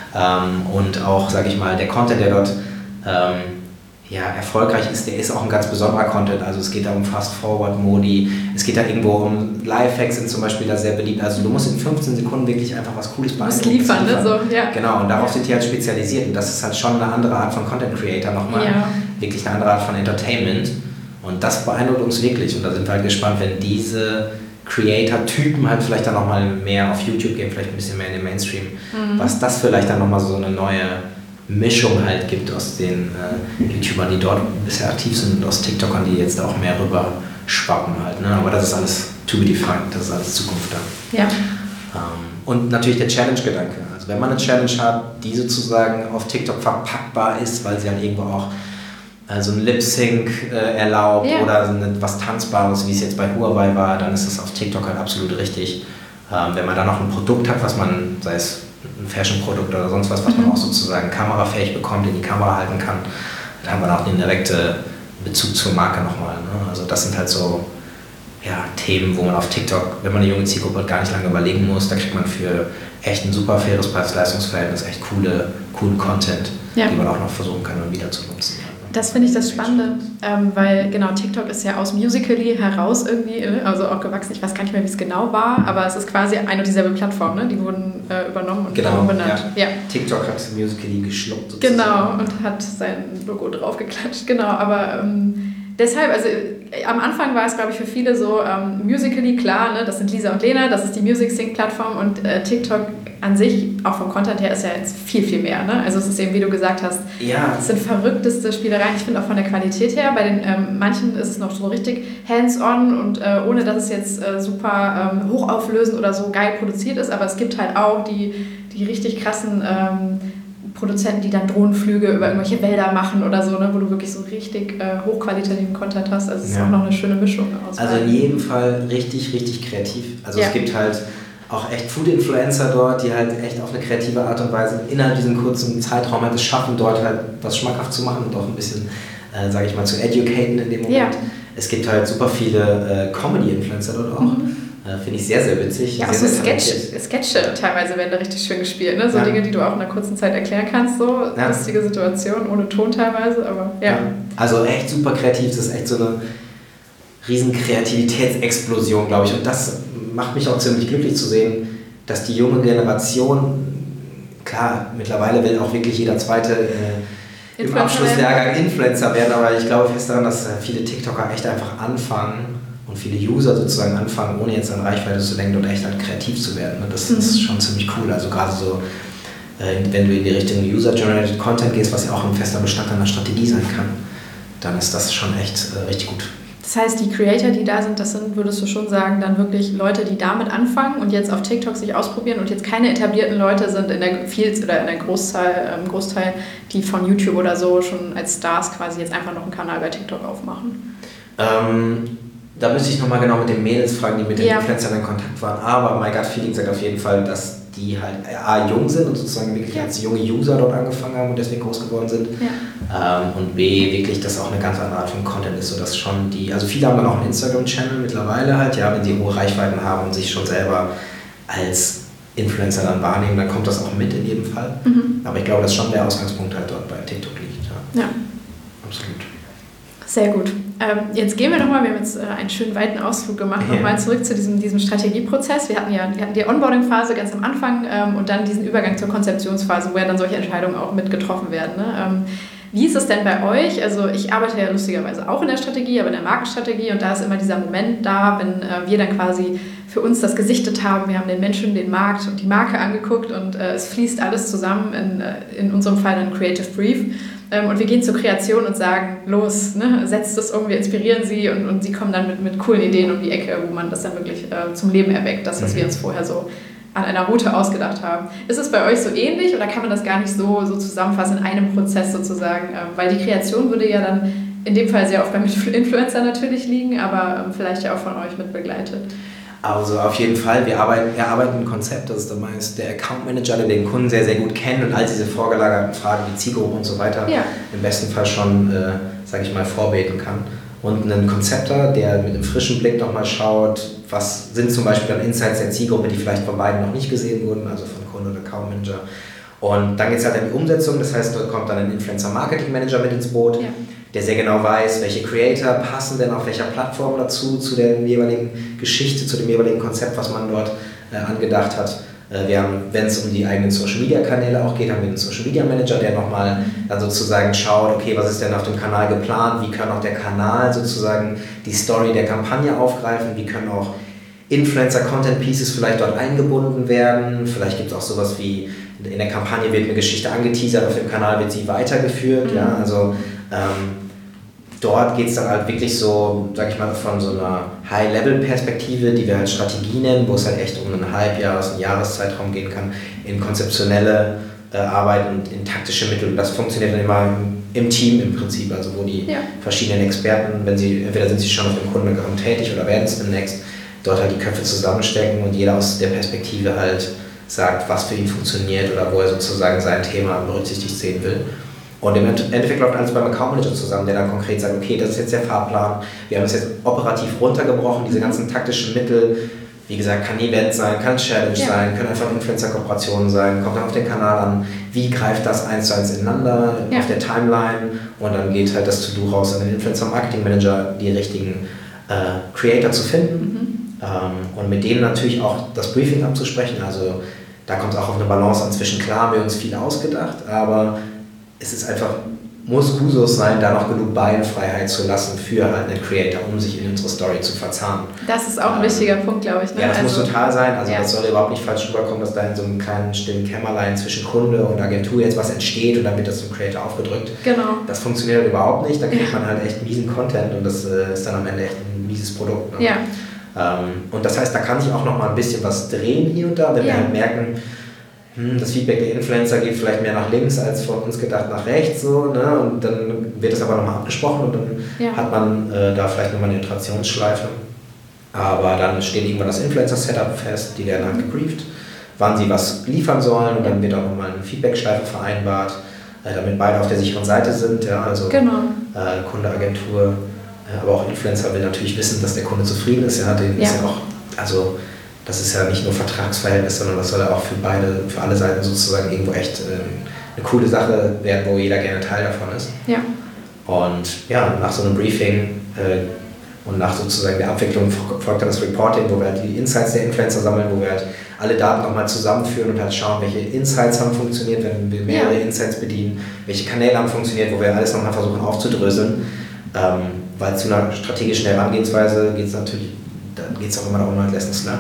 Ähm, und auch, sag ich mal, der Content, der dort ähm, ja, erfolgreich ist, der ist auch ein ganz besonderer Content. Also es geht da um Fast-Forward-Modi, es geht da irgendwo um Lifehacks, sind zum Beispiel da sehr beliebt. Also du musst in fünfzehn Sekunden wirklich einfach was Cooles beeindrucken. Du musst liefern, ne? So, ja. Genau, und darauf sind die halt spezialisiert. Und das ist halt schon eine andere Art von Content-Creator nochmal. Ja. Wirklich eine andere Art von Entertainment. Und das beeindruckt uns wirklich. Und da sind wir halt gespannt, wenn diese Creator-Typen halt vielleicht dann nochmal mehr auf YouTube gehen, vielleicht ein bisschen mehr in den Mainstream, mhm. was das vielleicht dann nochmal so eine neue Mischung halt gibt aus den äh, YouTubern, die dort bisher aktiv sind, und aus TikTokern, die jetzt auch mehr rüber schwappen halt. Ne? Aber das ist alles to be defined, das ist alles Zukunft da. Ja. Ähm, und natürlich der Challenge-Gedanke. Also wenn man eine Challenge hat, die sozusagen auf TikTok verpackbar ist, weil sie halt irgendwo auch äh, so ein Lip-Sync äh, erlaubt ja. oder so eine, was Tanzbares, wie es jetzt bei Huawei war, dann ist das auf TikTok halt absolut richtig. Ähm, wenn man da noch ein Produkt hat, was man, sei es ein Fashion-Produkt oder sonst was, was mhm. man auch sozusagen kamerafähig bekommt, in die Kamera halten kann, dann haben wir auch den direkten Bezug zur Marke nochmal. Ne? Also das sind halt so ja, Themen, wo man auf TikTok, wenn man eine junge Zielgruppe hat, gar nicht lange überlegen muss, da kriegt man für echt ein super faires Preis-Leistungs-Verhältnis echt coole, coolen Content, ja. die man auch noch versuchen kann, um wieder zu nutzen. Das finde ich das Spannende, ähm, weil genau, TikTok ist ja aus Musical.ly heraus irgendwie, also auch gewachsen, ich weiß gar nicht mehr, wie es genau war, aber es ist quasi eine und dieselbe Plattform, ne? Die wurden äh, übernommen und genau, benannt. Ja. Ja. TikTok hat Musical.ly geschluckt sozusagen. Genau, und hat sein Logo draufgeklatscht, genau, aber ähm, deshalb, also äh, am Anfang war es, glaube ich, für viele so, ähm, Musical.ly, klar, ne? Das sind Lisa und Lena, das ist die Music-Sync-Plattform, und äh, TikTok an sich, auch vom Content her, ist ja jetzt viel, viel mehr. Ne? Also es ist eben, wie du gesagt hast, ja. es sind verrückteste Spielereien. Ich finde auch von der Qualität her, bei den ähm, manchen ist es noch so richtig hands-on und äh, ohne, dass es jetzt äh, super ähm, hochauflösend oder so geil produziert ist, aber es gibt halt auch die, die richtig krassen ähm, Produzenten, die dann Drohnenflüge über irgendwelche Wälder machen oder so, ne? Wo du wirklich so richtig äh, hochqualitativen Content hast. Also es ist ja. auch noch eine schöne Mischung aus. Also in jedem Fall richtig, richtig kreativ. Also ja. es gibt halt auch echt Food-Influencer dort, die halt echt auf eine kreative Art und Weise innerhalb diesem kurzen Zeitraum halt es schaffen, dort halt was schmackhaft zu machen und auch ein bisschen, äh, sage ich mal, zu educaten in dem Moment. Ja. Es gibt halt super viele äh, Comedy-Influencer dort auch. Mhm. Äh, Finde ich sehr, sehr witzig. Ja, sehr, auch so Sketch, Sketche teilweise werden da richtig schön gespielt. Ne? So ja. Dinge, die du auch in einer kurzen Zeit erklären kannst. So ja. lustige Situationen, ohne Ton teilweise. Aber ja. ja. Also echt super kreativ. Das ist echt so eine riesen Kreativitätsexplosion, glaube ich. Und das macht mich auch ziemlich glücklich zu sehen, dass die junge Generation, klar, mittlerweile will auch wirklich jeder Zweite äh, im Abschlusslehrgang Influencer werden, aber ich glaube fest daran, dass äh, viele TikToker echt einfach anfangen und viele User sozusagen anfangen, ohne jetzt an Reichweite zu denken und echt halt kreativ zu werden. Das, mhm. das ist schon ziemlich cool. Also gerade so äh, wenn du in die Richtung User-Generated Content gehst, was ja auch ein fester Bestandteil einer Strategie sein kann, dann ist das schon echt äh, richtig gut. Das heißt, die Creator, die da sind, das sind, würdest du schon sagen, dann wirklich Leute, die damit anfangen und jetzt auf TikTok sich ausprobieren und jetzt keine etablierten Leute sind in der Vielz- oder in der Großteil, ähm, Großteil, die von YouTube oder so schon als Stars quasi jetzt einfach noch einen Kanal bei TikTok aufmachen? Ähm, da müsste ich nochmal genau mit den Mädels fragen, die mit den ja. Influencern in Kontakt waren, aber mein Gut Feeling sagt auf jeden Fall, dass die halt A, jung sind und sozusagen wirklich ja. als junge User dort angefangen haben und deswegen groß geworden sind. Ja. Ähm, und B, wirklich, dass auch eine ganz andere Art von Content ist, sodass schon die, also viele haben dann auch einen Instagram-Channel mittlerweile halt, ja, wenn sie hohe Reichweiten haben und sich schon selber als Influencer dann wahrnehmen, dann kommt das auch mit in jedem Fall. Mhm. Aber ich glaube, dass schon der Ausgangspunkt halt dort bei TikTok liegt. Ja, ja. Absolut. Sehr gut. Ähm, jetzt gehen wir nochmal, wir haben jetzt äh, einen schönen weiten Ausflug gemacht, ja. nochmal zurück zu diesem, diesem Strategieprozess. Wir hatten ja wir hatten die Onboarding-Phase ganz am Anfang ähm, und dann diesen Übergang zur Konzeptionsphase, wo ja dann solche Entscheidungen auch mit getroffen werden. Ne? Ähm, wie ist es denn bei euch? Also ich arbeite ja lustigerweise auch in der Strategie, aber in der Markenstrategie und da ist immer dieser Moment da, wenn äh, wir dann quasi für uns das gesichtet haben. Wir haben den Menschen, den Markt und die Marke angeguckt und äh, es fließt alles zusammen, in, äh, in unserem Fall ein Creative Brief. Ähm, und wir gehen zur Kreation und sagen, los, ne, setzt es um, wir inspirieren sie und, und sie kommen dann mit, mit coolen Ideen um die Ecke, wo man das dann wirklich äh, zum Leben erweckt, das, was mhm. wir uns vorher so an einer Route ausgedacht haben. Ist es bei euch so ähnlich oder kann man das gar nicht so, so zusammenfassen in einem Prozess sozusagen? Ähm, weil die Kreation würde ja dann in dem Fall sehr oft beim Influencer natürlich liegen, aber ähm, vielleicht ja auch von euch mit begleitet. Also auf jeden Fall, wir arbeiten, wir arbeiten ein Konzept, das ist dann meist der Account Manager, der den Kunden sehr, sehr gut kennt und all diese vorgelagerten Fragen wie Zielgruppe und so weiter ja. im besten Fall schon, äh, sage ich mal, vorbeten kann. Und einen Konzepter, der mit einem frischen Blick nochmal schaut, was sind zum Beispiel dann Insights der Zielgruppe, die vielleicht von beiden noch nicht gesehen wurden, also von Kunde oder Account Manager. Und dann geht es halt an die Umsetzung, das heißt, dort kommt dann ein Influencer Marketing Manager mit ins Boot, ja. der sehr genau weiß, welche Creator passen denn auf welcher Plattform dazu, zu der jeweiligen Geschichte, zu dem jeweiligen Konzept, was man dort äh, angedacht hat. Äh, wir haben, wenn es um die eigenen Social-Media-Kanäle auch geht, haben wir einen Social-Media-Manager, der nochmal dann sozusagen schaut, okay, was ist denn auf dem Kanal geplant, wie kann auch der Kanal sozusagen die Story der Kampagne aufgreifen, wie können auch Influencer-Content-Pieces vielleicht dort eingebunden werden, vielleicht gibt es auch sowas wie, in der Kampagne wird eine Geschichte angeteasert, auf dem Kanal wird sie weitergeführt, mhm. ja, also ähm, dort geht es dann halt wirklich so, sag ich mal, von so einer High-Level-Perspektive, die wir halt Strategie nennen, wo es halt echt um einen Halbjahres-, einen Jahreszeitraum gehen kann, in konzeptionelle äh, Arbeit und in taktische Mittel. Und das funktioniert dann immer im, im Team im Prinzip, also wo die ja. verschiedenen Experten, wenn sie, entweder sind sie schon auf dem Kundenraum tätig oder werden es demnächst, dort halt die Köpfe zusammenstecken und jeder aus der Perspektive halt sagt, was für ihn funktioniert oder wo er sozusagen sein Thema berücksichtigt sehen will. Und im Endeffekt läuft alles beim Account Manager zusammen, der dann konkret sagt, okay, das ist jetzt der Fahrplan, wir haben es jetzt operativ runtergebrochen, diese ganzen taktischen Mittel, wie gesagt, kann ein Event sein, kann ein Challenge ja. sein, können einfach Influencer-Kooperationen sein, kommt dann auf den Kanal an, wie greift das eins zu eins ineinander ja. auf der Timeline und dann geht halt das To-Do raus an den Influencer-Marketing-Manager, die richtigen äh, Creator zu finden mhm. ähm, und mit denen natürlich auch das Briefing abzusprechen, also da kommt es auch auf eine Balance an zwischen, klar haben wir uns viel ausgedacht, aber es ist einfach, muss Usus sein, da noch genug Beinfreiheit zu lassen für halt einen Creator, um sich in unsere Story zu verzahnen. Das ist auch ein ähm, wichtiger Punkt, glaube ich. Ne? Ja, das also, muss total sein. Also ja. das soll überhaupt nicht falsch rüberkommen, dass da in so einem kleinen stillen Kämmerlein zwischen Kunde und Agentur jetzt was entsteht und dann wird das zum Creator aufgedrückt. Genau. Das funktioniert halt überhaupt nicht. Da kriegt ja. man halt echt miesen Content und das äh, ist dann am Ende echt ein mieses Produkt. Ne? Ja. Ähm, und das heißt, da kann sich auch noch mal ein bisschen was drehen hier und da, wenn ja. wir halt merken, das Feedback der Influencer geht vielleicht mehr nach links als von uns gedacht nach rechts, so, ne? Und dann wird das aber nochmal abgesprochen und dann ja. hat man äh, da vielleicht nochmal eine Iterationsschleife. Aber dann steht irgendwann das Influencer-Setup fest, die werden halt gebrieft, wann sie was liefern sollen und dann wird auch nochmal eine Feedback-Schleife vereinbart, äh, damit beide auf der sicheren Seite sind, ja, also genau. äh, Kunde, Agentur, äh, aber auch Influencer will natürlich wissen, dass der Kunde zufrieden ist, ja, den ja. ist ja auch, also das ist ja nicht nur Vertragsverhältnis, sondern das soll ja auch für beide, für alle Seiten sozusagen irgendwo echt äh, eine coole Sache werden, wo jeder gerne Teil davon ist. Ja. Und ja, nach so einem Briefing äh, und nach sozusagen der Abwicklung folgt dann das Reporting, wo wir halt die Insights der Influencer sammeln, wo wir halt alle Daten nochmal zusammenführen und halt schauen, welche Insights haben funktioniert, wenn wir mehrere ja. Insights bedienen, welche Kanäle haben funktioniert, wo wir alles nochmal versuchen aufzudröseln. Ähm, weil zu einer strategischen Herangehensweise geht es natürlich, dann geht es auch immer darum, halt Lessons Learned irgendwo.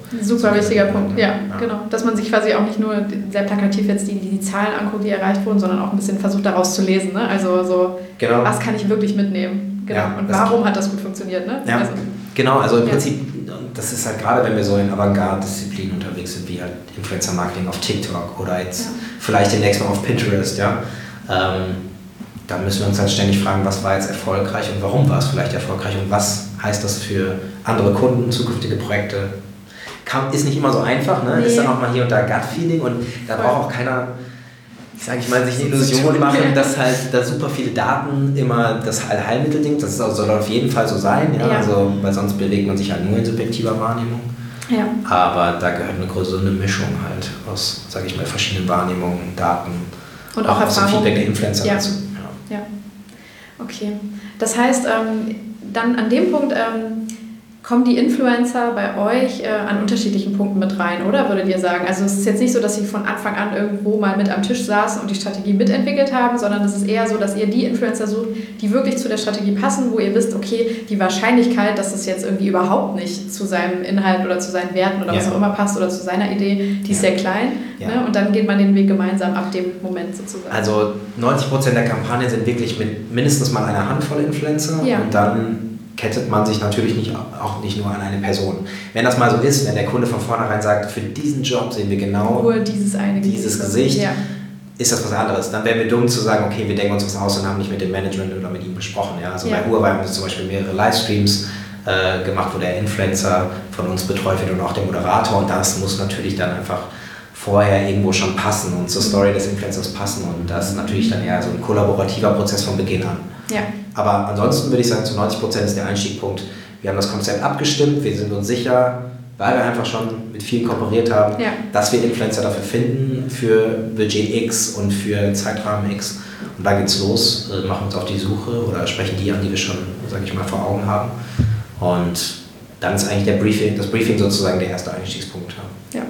Super wichtiger Punkt, ja, ja, genau. Dass man sich quasi auch nicht nur sehr plakativ jetzt die, die Zahlen anguckt, die erreicht wurden, sondern auch ein bisschen versucht daraus zu lesen. Ne? Also so, genau. Was kann ich wirklich mitnehmen? Genau. Ja, und warum hat das gut funktioniert? Ne? Ja, also, genau. Also im ja. Prinzip, das ist halt gerade, wenn wir so in Avantgarde-Disziplinen unterwegs sind, wie halt Influencer-Marketing auf TikTok oder jetzt ja. vielleicht demnächst mal auf Pinterest, ja. Ähm, da müssen wir uns halt ständig fragen, was war jetzt erfolgreich und warum war es vielleicht erfolgreich und was heißt das für andere Kunden, zukünftige Projekte. Kann, ist nicht immer so einfach, ne? Nee. Ist dann auch mal hier und da Gut-Feeling und da Voll. braucht auch keiner, ich sage ich mal, sich eine Illusion machen, dass halt da super viele Daten immer das Allheilmittelding, das ist, soll auf jeden Fall so sein, ja? Ja. Also, weil sonst bewegt man sich halt nur in subjektiver Wahrnehmung. Ja. Aber da gehört eine gesunde Mischung halt aus, sage ich mal, verschiedenen Wahrnehmungen, Daten und auch, auch Erfahrung. Feedback der Influencer ja. dazu. Ja. ja, okay. Das heißt, ähm, dann an dem Punkt ähm, kommen die Influencer bei euch äh, an unterschiedlichen Punkten mit rein, oder würdet ihr sagen? Also es ist jetzt nicht so, dass sie von Anfang an irgendwo mal mit am Tisch saßen und die Strategie mitentwickelt haben, sondern es ist eher so, dass ihr die Influencer sucht, die wirklich zu der Strategie passen, wo ihr wisst, okay, die Wahrscheinlichkeit, dass es jetzt irgendwie überhaupt nicht zu seinem Inhalt oder zu seinen Werten oder ja. was auch immer passt oder zu seiner Idee, die ist ja. sehr klein. Ja. Ne? Und dann geht man den Weg gemeinsam ab dem Moment sozusagen. Also neunzig Prozent der Kampagnen sind wirklich mit mindestens mal einer Handvoll Influencer ja. und dann kettet man sich natürlich nicht, auch nicht nur an eine Person. Wenn das mal so ist, wenn der Kunde von vornherein sagt, für diesen Job sehen wir genau nur dieses eine dieses Gesicht, ja. ist das was anderes. Dann wären wir dumm zu sagen, okay, wir denken uns was aus und haben nicht mit dem Management oder mit ihm besprochen. Ja? Also ja. bei Huawei haben wir zum Beispiel mehrere Livestreams äh, gemacht, wo der Influencer von uns betreut wird und auch der Moderator und das muss natürlich dann einfach vorher irgendwo schon passen und zur Story des Influencers passen und das ist natürlich dann eher so ein kollaborativer Prozess von Beginn an. Ja. Aber ansonsten würde ich sagen, zu neunzig Prozent ist der Einstiegpunkt. Wir haben das Konzept abgestimmt, wir sind uns sicher, weil wir einfach schon mit vielen kooperiert haben, ja. dass wir Influencer dafür finden, für Budget X und für Zeitrahmen X. Und dann geht's los, machen uns auf die Suche oder sprechen die an, die wir schon, sage ich mal, vor Augen haben. Und dann ist eigentlich der Briefing, das Briefing sozusagen der erste Einstiegspunkt. Ja.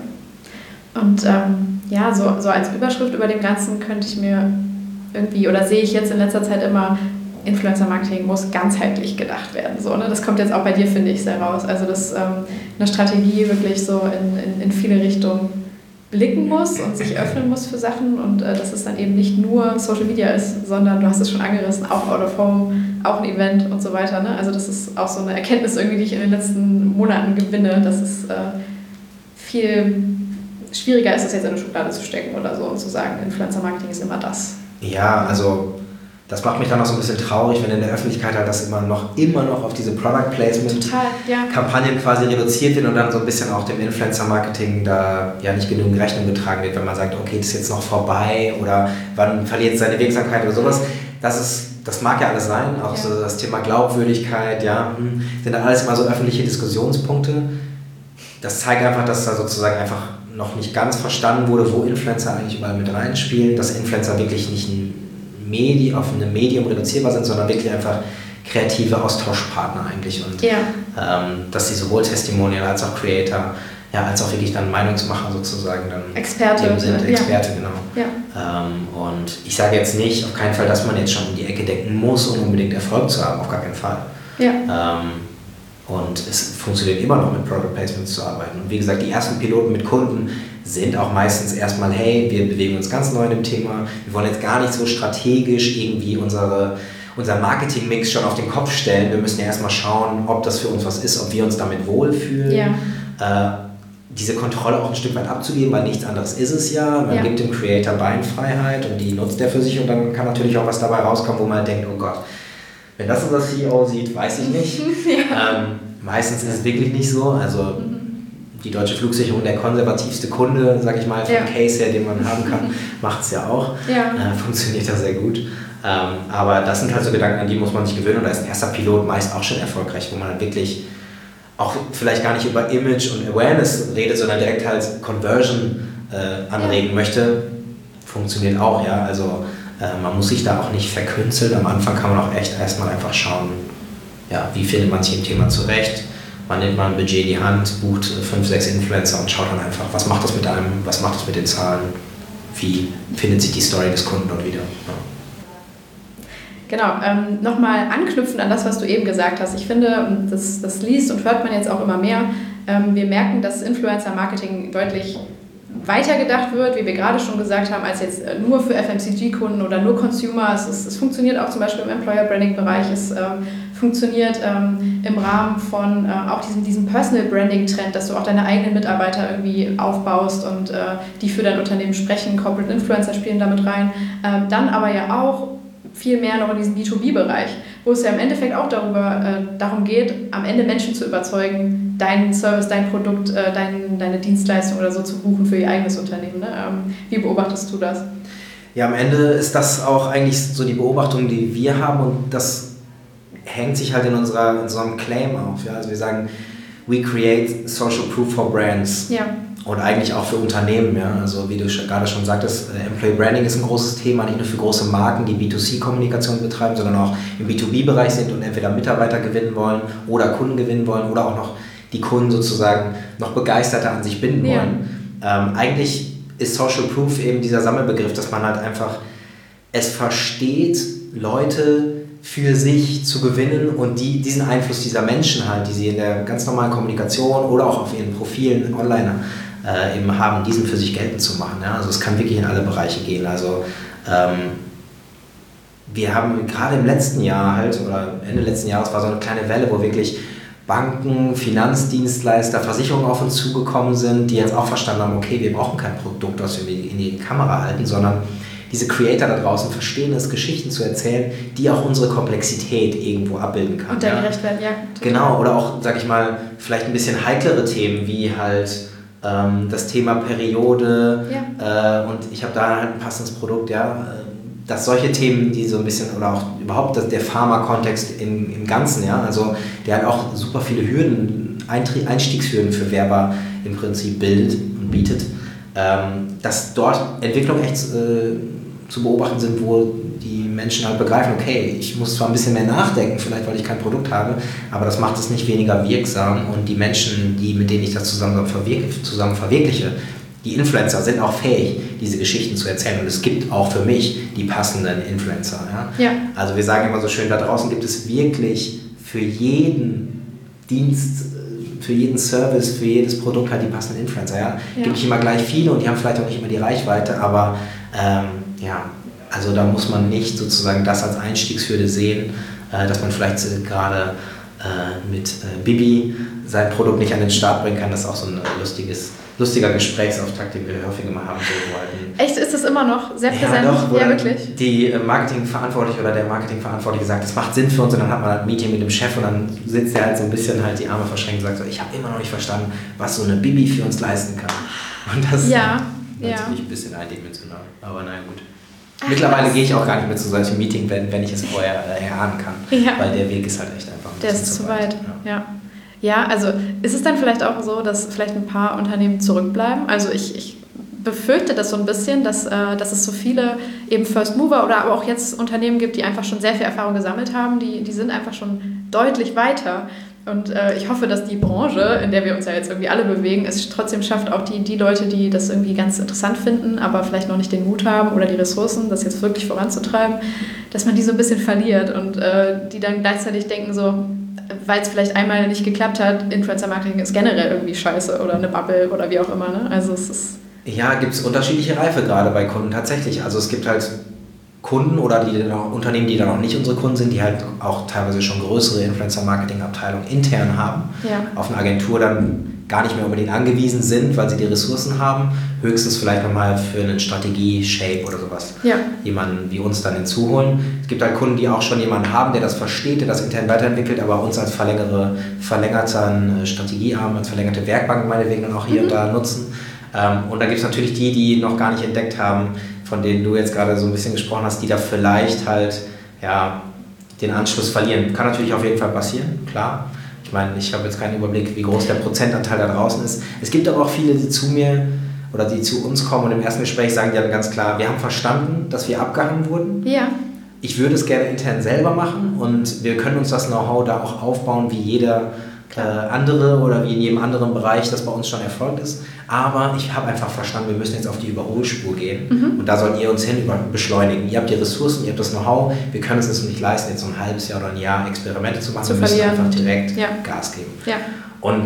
Und ähm, ja, so, so als Überschrift über dem Ganzen könnte ich mir irgendwie, oder sehe ich jetzt in letzter Zeit immer, Influencer-Marketing muss ganzheitlich gedacht werden. So, ne? Das kommt jetzt auch bei dir, finde ich, sehr raus. Also, dass ähm, eine Strategie wirklich so in, in, in viele Richtungen blicken muss und sich öffnen muss für Sachen und äh, dass es dann eben nicht nur Social Media ist, sondern, du hast es schon angerissen, auch Out of Home, auch ein Event und so weiter. Ne? Also das ist auch so eine Erkenntnis irgendwie, die ich in den letzten Monaten gewinne, dass es äh, viel schwieriger ist, das jetzt in eine Schublade zu stecken oder so und zu sagen, Influencer-Marketing ist immer das. Ja, also das macht mich dann auch so ein bisschen traurig, wenn in der Öffentlichkeit halt das immer noch, immer noch auf diese Product Placement-Kampagnen ja. quasi reduziert wird und dann so ein bisschen auch dem Influencer-Marketing da ja nicht genügend Rechnung getragen wird, wenn man sagt, okay, das ist jetzt noch vorbei oder wann verliert es seine Wirksamkeit oder sowas. Das ist, das mag ja alles sein, auch ja. so das Thema Glaubwürdigkeit, ja, sind dann alles immer so öffentliche Diskussionspunkte. Das zeigt einfach, dass da sozusagen einfach noch nicht ganz verstanden wurde, wo Influencer eigentlich überall mit reinspielen, dass Influencer wirklich nicht ein Medi- auf einem Medium reduzierbar sind, sondern wirklich einfach kreative Austauschpartner eigentlich und ja. ähm, dass sie sowohl Testimonial als auch Creator, ja, als auch wirklich dann Meinungsmacher sozusagen dann Experte sind, Experte, ja. genau. Ja. Ähm, und ich sage jetzt nicht, auf keinen Fall, dass man jetzt schon um die Ecke denken muss, um unbedingt Erfolg zu haben, auf gar keinen Fall. Ja. Ähm, Und es funktioniert immer noch mit Product Placements zu arbeiten. Und wie gesagt, die ersten Piloten mit Kunden sind auch meistens erstmal, hey, wir bewegen uns ganz neu in dem Thema. Wir wollen jetzt gar nicht so strategisch irgendwie unsere, unser Marketing-Mix schon auf den Kopf stellen. Wir müssen ja erstmal schauen, ob das für uns was ist, ob wir uns damit wohlfühlen. Ja. Äh, diese Kontrolle auch ein Stück weit abzugeben, weil nichts anderes ist es ja. Man ja. gibt dem Creator Beinfreiheit und die nutzt er für sich und dann kann natürlich auch was dabei rauskommen, wo man denkt, oh Gott, wenn das unser C E O sieht, weiß ich nicht. Ja. Ähm, meistens ist es wirklich nicht so. Also mhm. die Deutsche Flugsicherung, der konservativste Kunde, sag ich mal, vom ja. Case her, den man haben kann, macht es ja auch. Ja. Äh, funktioniert ja sehr gut. Ähm, aber das sind halt so Gedanken, an die muss man sich gewöhnen. Und da ist ein erster Pilot meist auch schon erfolgreich, wo man dann wirklich auch vielleicht gar nicht über Image und Awareness redet, sondern direkt halt Conversion äh, anregen ja. möchte. Funktioniert auch, ja. Also man muss sich da auch nicht verkünsteln. Am Anfang kann man auch echt erstmal einfach schauen, ja, wie findet man sich im Thema zurecht. Man nimmt mal ein Budget in die Hand, bucht fünf, sechs Influencer und schaut dann einfach, was macht das mit einem, was macht das mit den Zahlen, wie findet sich die Story des Kunden dort wieder. Ja. Genau, ähm, nochmal anknüpfend an das, was du eben gesagt hast. Ich finde, das, das liest und hört man jetzt auch immer mehr, Ähm, wir merken, dass Influencer-Marketing deutlich weitergedacht wird, wie wir gerade schon gesagt haben, als jetzt nur für F M C G-Kunden oder nur Consumer. Es, ist, es funktioniert auch zum Beispiel im Employer-Branding-Bereich. Es ähm, funktioniert ähm, im Rahmen von äh, auch diesem, diesem Personal-Branding-Trend, dass du auch deine eigenen Mitarbeiter irgendwie aufbaust und äh, die für dein Unternehmen sprechen. Corporate Influencer spielen damit rein. Ähm, dann aber ja auch viel mehr noch in diesem B zwei B-Bereich, wo es ja im Endeffekt auch darüber, äh, darum geht, am Ende Menschen zu überzeugen, deinen Service, dein Produkt, äh, dein, deine Dienstleistung oder so zu buchen für ihr eigenes Unternehmen. Ne? Ähm, wie beobachtest du das? Ja, am Ende ist das auch eigentlich so die Beobachtung, die wir haben, und das hängt sich halt in, unserer, in unserem Claim auf. Ja? Also wir sagen, we create social proof for brands. Ja. Und eigentlich auch für Unternehmen, ja. Also wie du gerade schon sagtest, Employee Branding ist ein großes Thema, nicht nur für große Marken, die B zwei C-Kommunikation betreiben, sondern auch im B zwei B-Bereich sind und entweder Mitarbeiter gewinnen wollen oder Kunden gewinnen wollen oder auch noch die Kunden sozusagen noch begeisterter an sich binden wollen. Ja. Ähm, eigentlich ist Social Proof eben dieser Sammelbegriff, dass man halt einfach es versteht, Leute für sich zu gewinnen und die, diesen Einfluss dieser Menschen halt, die sie in der ganz normalen Kommunikation oder auch auf ihren Profilen online äh, eben haben, diesen für sich geltend zu machen. Ja? Also es kann wirklich in alle Bereiche gehen. Also ähm, wir haben gerade im letzten Jahr halt, oder Ende letzten Jahres war so eine kleine Welle, wo wirklich Banken, Finanzdienstleister, Versicherungen auf uns zugekommen sind, die jetzt auch verstanden haben, okay, wir brauchen kein Produkt, das wir in die Kamera halten, sondern diese Creator da draußen verstehen es, Geschichten zu erzählen, die auch unsere Komplexität irgendwo abbilden kann. Und da gerecht werden, ja. Genau, oder auch, sag ich mal, vielleicht ein bisschen heiklere Themen, wie halt ähm, das Thema Periode, ja. äh, und ich habe da halt ein passendes Produkt, ja, dass solche Themen, die so ein bisschen, oder auch überhaupt das, der Pharma-Kontext im, im Ganzen, ja, also der halt auch super viele Hürden, Einstiegshürden für Werber im Prinzip bildet und bietet, ähm, dass dort Entwicklungen echt äh, zu beobachten sind, wo die Menschen halt begreifen, okay, ich muss zwar ein bisschen mehr nachdenken, vielleicht weil ich kein Produkt habe, aber das macht es nicht weniger wirksam, und die Menschen, die, mit denen ich das zusammen, verwirk- zusammen verwirkliche, die Influencer sind auch fähig, diese Geschichten zu erzählen, und es gibt auch für mich die passenden Influencer. Ja? Ja. Also wir sagen immer so schön, da draußen gibt es wirklich für jeden Dienst, für jeden Service, für jedes Produkt halt die passenden Influencer. Ja? Ja. Gibt nicht immer gleich viele und die haben vielleicht auch nicht immer die Reichweite, aber ähm, ja, also da muss man nicht sozusagen das als Einstiegshürde sehen, äh, dass man vielleicht äh, gerade äh, mit äh, Bibi sein Produkt nicht an den Start bringen kann. Das ist auch so ein äh, lustiges lustiger Gesprächsauftakt, den wir häufiger mal haben. So Echt, ist das immer noch sehr präsent? Ja, doch, ja, wirklich. Die Marketingverantwortliche oder der Marketingverantwortliche sagt, das macht Sinn für uns, und dann hat man ein Meeting mit dem Chef und dann sitzt er halt so ein bisschen halt die Arme verschränkt und sagt so, ich habe immer noch nicht verstanden, was so eine Bibi für uns leisten kann. Und das ja, ist ja. natürlich ein bisschen eindimensional, aber naja, gut. Ach, Mittlerweile gehe ich auch gar nicht mehr zu solchen Meetings, wenn, wenn ich es vorher äh, erahnen kann, ja. Weil der Weg ist halt echt einfach ein Der ist zu weit, weit. ja. ja. Ja, also ist es dann vielleicht auch so, dass vielleicht ein paar Unternehmen zurückbleiben? Also ich, ich befürchte das so ein bisschen, dass, äh, dass es so viele eben First Mover oder aber auch jetzt Unternehmen gibt, die einfach schon sehr viel Erfahrung gesammelt haben, die, die sind einfach schon deutlich weiter. Und äh, ich hoffe, dass die Branche, in der wir uns ja jetzt irgendwie alle bewegen, es trotzdem schafft, auch die, die Leute, die das irgendwie ganz interessant finden, aber vielleicht noch nicht den Mut haben oder die Ressourcen, das jetzt wirklich voranzutreiben, dass man die so ein bisschen verliert und äh, die dann gleichzeitig denken so, weil es vielleicht einmal nicht geklappt hat, Influencer-Marketing ist generell irgendwie scheiße oder eine Bubble oder wie auch immer. Ne? Also es ist ja, gibt es unterschiedliche Reife gerade bei Kunden tatsächlich. Also es gibt halt Kunden oder die dann auch, Unternehmen, die dann auch nicht unsere Kunden sind, die halt auch teilweise schon größere Influencer-Marketing-Abteilungen intern haben, ja. Auf eine Agentur dann gar nicht mehr unbedingt angewiesen sind, weil sie die Ressourcen haben, höchstens vielleicht nochmal für eine Strategie-Shape oder sowas, ja. Jemanden wie uns dann hinzuholen. Es gibt halt Kunden, die auch schon jemanden haben, der das versteht, der das intern weiterentwickelt, aber uns als verlängere, verlängerten Strategiearm, als verlängerte Werkbank meinetwegen dann auch hier mhm. und da nutzen. Und da gibt es natürlich die, die noch gar nicht entdeckt haben, von denen du jetzt gerade so ein bisschen gesprochen hast, die da vielleicht halt ja, den Anschluss verlieren. Kann natürlich auf jeden Fall passieren, klar. Ich meine, ich habe jetzt keinen Überblick, wie groß der Prozentanteil da draußen ist. Es gibt aber auch viele, die zu mir oder die zu uns kommen und im ersten Gespräch sagen die dann ganz klar, wir haben verstanden, dass wir abgehangen wurden. Ja. Ich würde es gerne intern selber machen und wir können uns das Know-how da auch aufbauen, wie jeder äh, andere oder wie in jedem anderen Bereich, das bei uns schon erfolgt ist. Aber ich habe einfach verstanden, wir müssen jetzt auf die Überholspur gehen mhm. und da sollt ihr uns hin beschleunigen. Ihr habt die Ressourcen, ihr habt das Know-how, wir können es uns nicht leisten, jetzt so ein halbes Jahr oder ein Jahr Experimente zu machen, zu wir müssen verlieren. einfach direkt ja. Gas geben. Ja. Und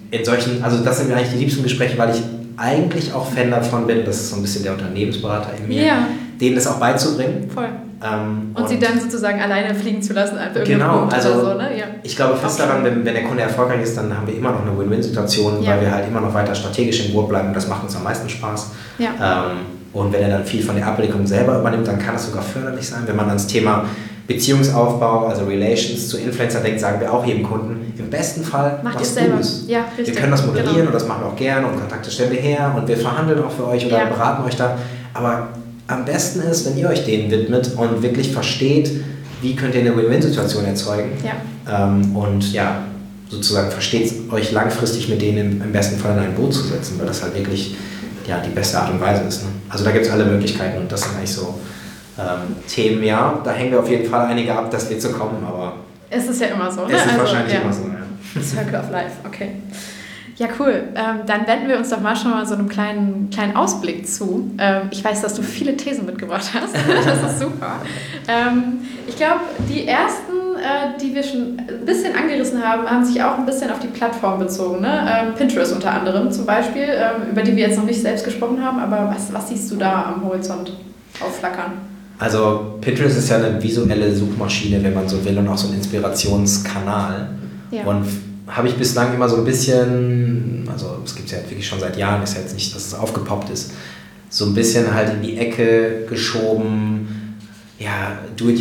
in solchen, also das sind mir eigentlich die liebsten Gespräche, weil ich eigentlich auch Fan davon bin, das ist so ein bisschen der Unternehmensberater in mir, ja. denen das auch beizubringen. Voll. Ähm, und, und sie dann sozusagen alleine fliegen zu lassen. Einfach genau, also oder so, ne? Ja. Ich glaube fest daran, wenn, wenn der Kunde erfolgreich ist, dann haben wir immer noch eine Win-Win-Situation, ja. weil wir halt immer noch weiter strategisch im Boot bleiben und das macht uns am meisten Spaß. Ja. Ähm, und wenn er dann viel von der Abwicklung selber übernimmt, dann kann das sogar förderlich sein. Wenn man ans Thema Beziehungsaufbau, also Relations zu Influencer denkt, sagen wir auch jedem Kunden, im besten Fall macht ihr selber. Ja, wir können das moderieren genau. und das machen wir auch gerne und Kontakte stellen wir her und wir verhandeln auch für euch oder ja. beraten euch da. Aber am besten ist, wenn ihr euch denen widmet und wirklich versteht, wie könnt ihr eine Win-Win-Situation erzeugen. Ja. Ähm, und ja, sozusagen versteht euch langfristig mit denen im, im besten Fall in ein Boot zu setzen, weil das halt wirklich ja, die beste Art und Weise ist. Ne? Also da gibt es alle Möglichkeiten und das sind eigentlich so ähm, Themen, ja, da hängen wir auf jeden Fall einige ab, das wird so kommen, aber es ist ja immer so, ne? Es ist also, wahrscheinlich ja. immer so, ja. Circle of Life, okay. Ja, cool. Ähm, dann wenden wir uns doch mal schon mal so einem kleinen, kleinen Ausblick zu. Ähm, ich weiß, dass du viele Thesen mitgebracht hast. Das ist super. Ähm, ich glaube, die ersten, äh, die wir schon ein bisschen angerissen haben, haben sich auch ein bisschen auf die Plattform bezogen. Ne? Ähm, Pinterest unter anderem zum Beispiel, ähm, über die wir jetzt noch nicht selbst gesprochen haben. Aber was, was siehst du da am Horizont aufflackern? Also Pinterest ist ja eine visuelle Suchmaschine, wenn man so will, und auch so ein Inspirationskanal. Ja. Und habe ich bislang immer so ein bisschen, also es gibt es ja wirklich schon seit Jahren, ist ja jetzt nicht, dass es aufgepoppt ist, so ein bisschen halt in die Ecke geschoben, ja,